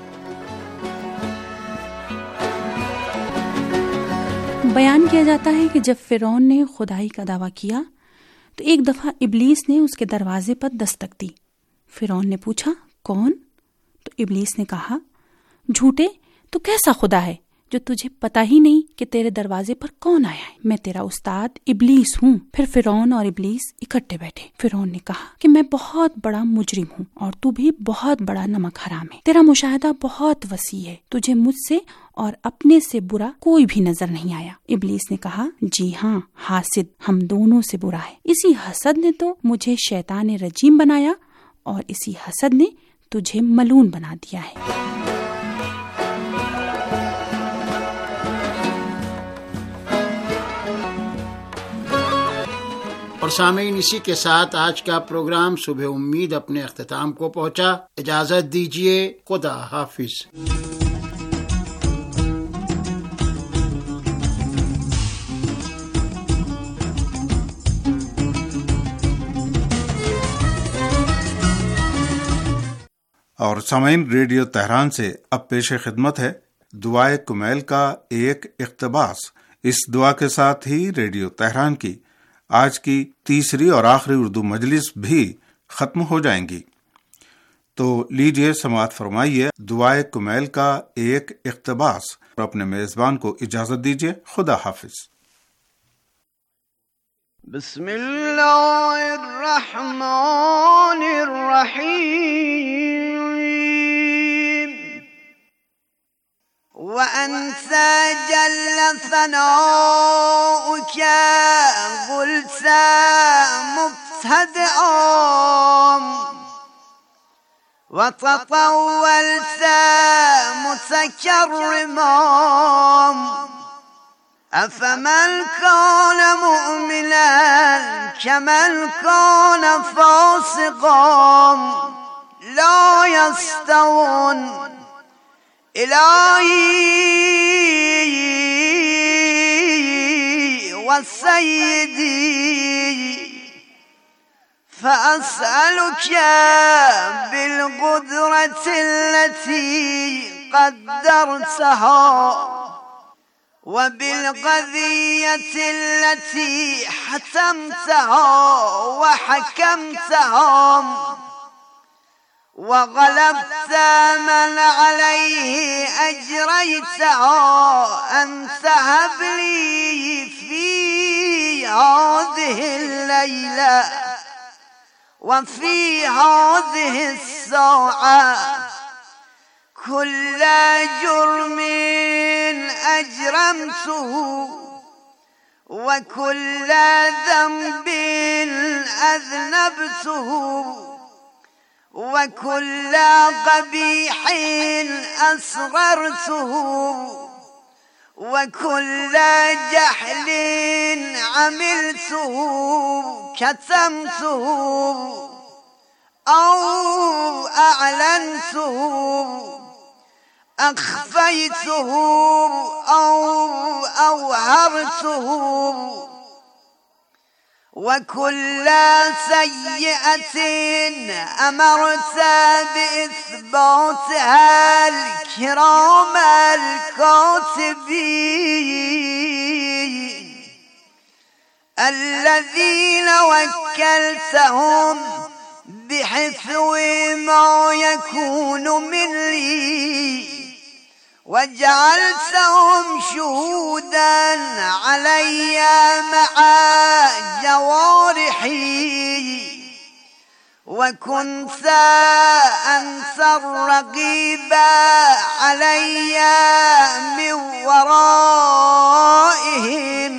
بیان کیا جاتا ہے کہ جب فرعون نے خدائی کا دعویٰ کیا تو ایک دفعہ ابلیس نے اس کے دروازے پر دستک دی۔ فرعون نے پوچھا، کون؟ تو ابلیس نے کہا، جھوٹے، تو کیسا خدا ہے جو تجھے پتہ ہی نہیں کہ تیرے دروازے پر کون آیا ہے؟ میں تیرا استاد ابلیس ہوں۔ پھر فرعون اور ابلیس اکٹھے بیٹھے۔ فرعون نے کہا کہ میں بہت بڑا مجرم ہوں اور تو بھی بہت بڑا نمک حرام ہے۔ تیرا مشاہدہ بہت وسیع ہے، تجھے مجھ سے اور اپنے سے برا کوئی بھی نظر نہیں آیا۔ ابلیس نے کہا، جی ہاں حاسد، ہم دونوں سے برا ہے۔ اسی حسد نے تو مجھے شیطان رجیم بنایا اور اسی حسد نے تجھے ملعون بنا دیا ہے۔ اور سامعین، اسی کے ساتھ آج کا پروگرام صبح امید اپنے اختتام کو پہنچا۔ اجازت دیجیے، خدا حافظ۔ और सामईन, रेडियो तेहरान से अब पेश खिदमत है दुआए कुमैल का एक इक्तबास। इस दुआ के साथ ही रेडियो तेहरान की आज की तीसरी और आखिरी उर्दू मजलिस भी खत्म हो जाएंगी। तो लीजिए समाअत फरमाइए दुआए कुमैल का एक इक्तबास और अपने मेजबान को इजाजत दीजिए। खुदा हाफिज। बिस्मिल्लाहिर्रहमानिर्रहीम وأنت جل ثناؤك قلت مبتدئا وتطولت متكرما أفمن كان مؤمنا كمن كان فاسقا لا يستوون إلهي وسيدي فأسألك بالقدرة التي قدرتها وبالقضية التي حتمتها وحكمتها وغلبت من عليه أجريتها أن تهب لي في هذه الليلة وفي هذه الساعة كل جرم أجرمته وكل ذنب أذنبته وكل قبيح أصغرته وكل جهل عملته كتمته أو أعلنته أخفيته أو أوهرته وكل سيئة أمرت بإثباتها الكرام الكاتبين الذين وكلتهم بحفظ ما يكون من لي وجعلتهم شهودا علي مع جوارحي وكنت أنت الرقيب علي من ورائهم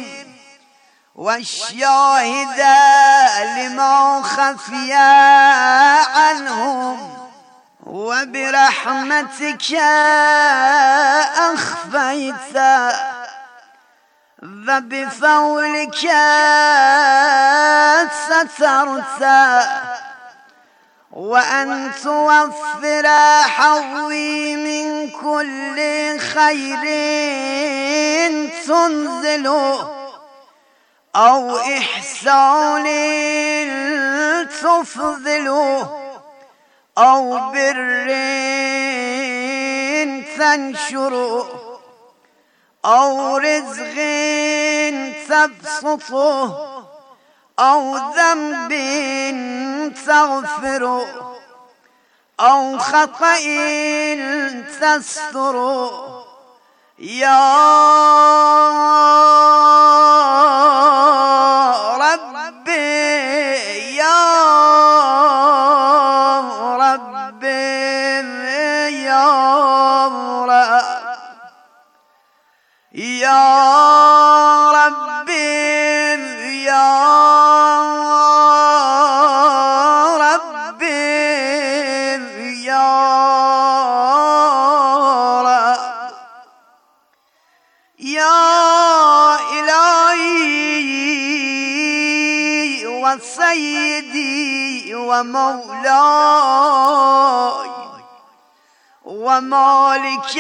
والشاهد لما خفي عنهم وبرحمتك أخفيت وبفضلك سترت وأن توفر حظي من كل خير تنزله أو إحسان تفضله أو بر تنشره أو رزق تبسطه أو ذنب تغفره أو خطأ تستره يا سيدي ومولاي ومالك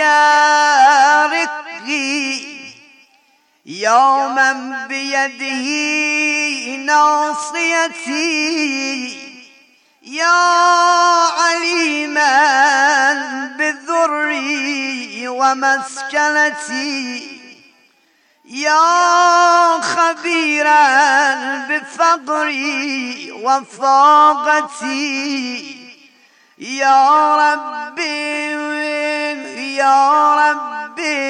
رقي يا من بيده ناصيتي يا عليما ومسكنتي يا خبيرا بفقري وفاقتي يا ربي يا ربي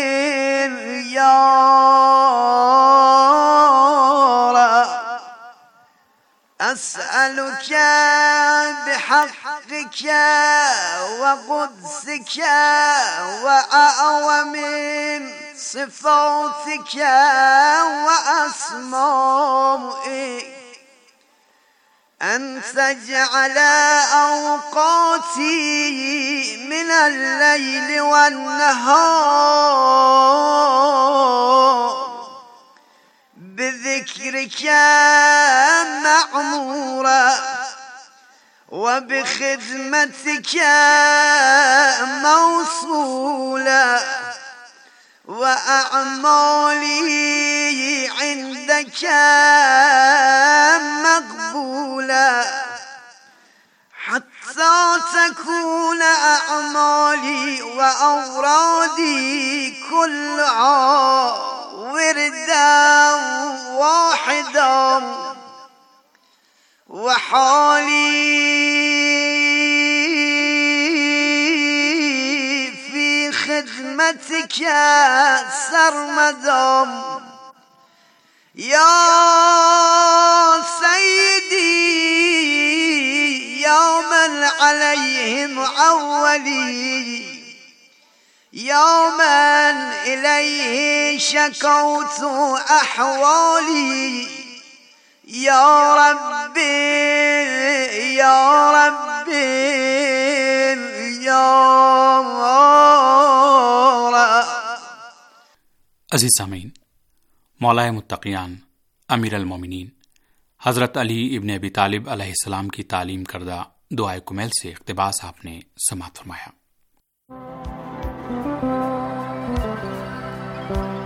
يا رب أسألك بحقك وقدسك وأعظم صفاتك وأسمائك أن تجعل أوقاتي من الليل والنهار بذكرك معمورة وبخدمتك موصولة وأعمالي عندك مقبولة حتى تكون أعمالي وأورادي كلها وردا واحدا وحالي في خدمتك سرمدا يا سيدي يا من عليهم أولي يا من إليه شكوت أحوالي يا ربي يا ربي يا رب अजीज सामीन, मौलाए मुत्तक़ियान अमीर अल-मोमिनीन हज़रत अली इब्न अबी तालिब अलैहिस्सलाम की तालीम करदा दुआए कुमैल से इक़्तिबास आपने समाअत फरमाया।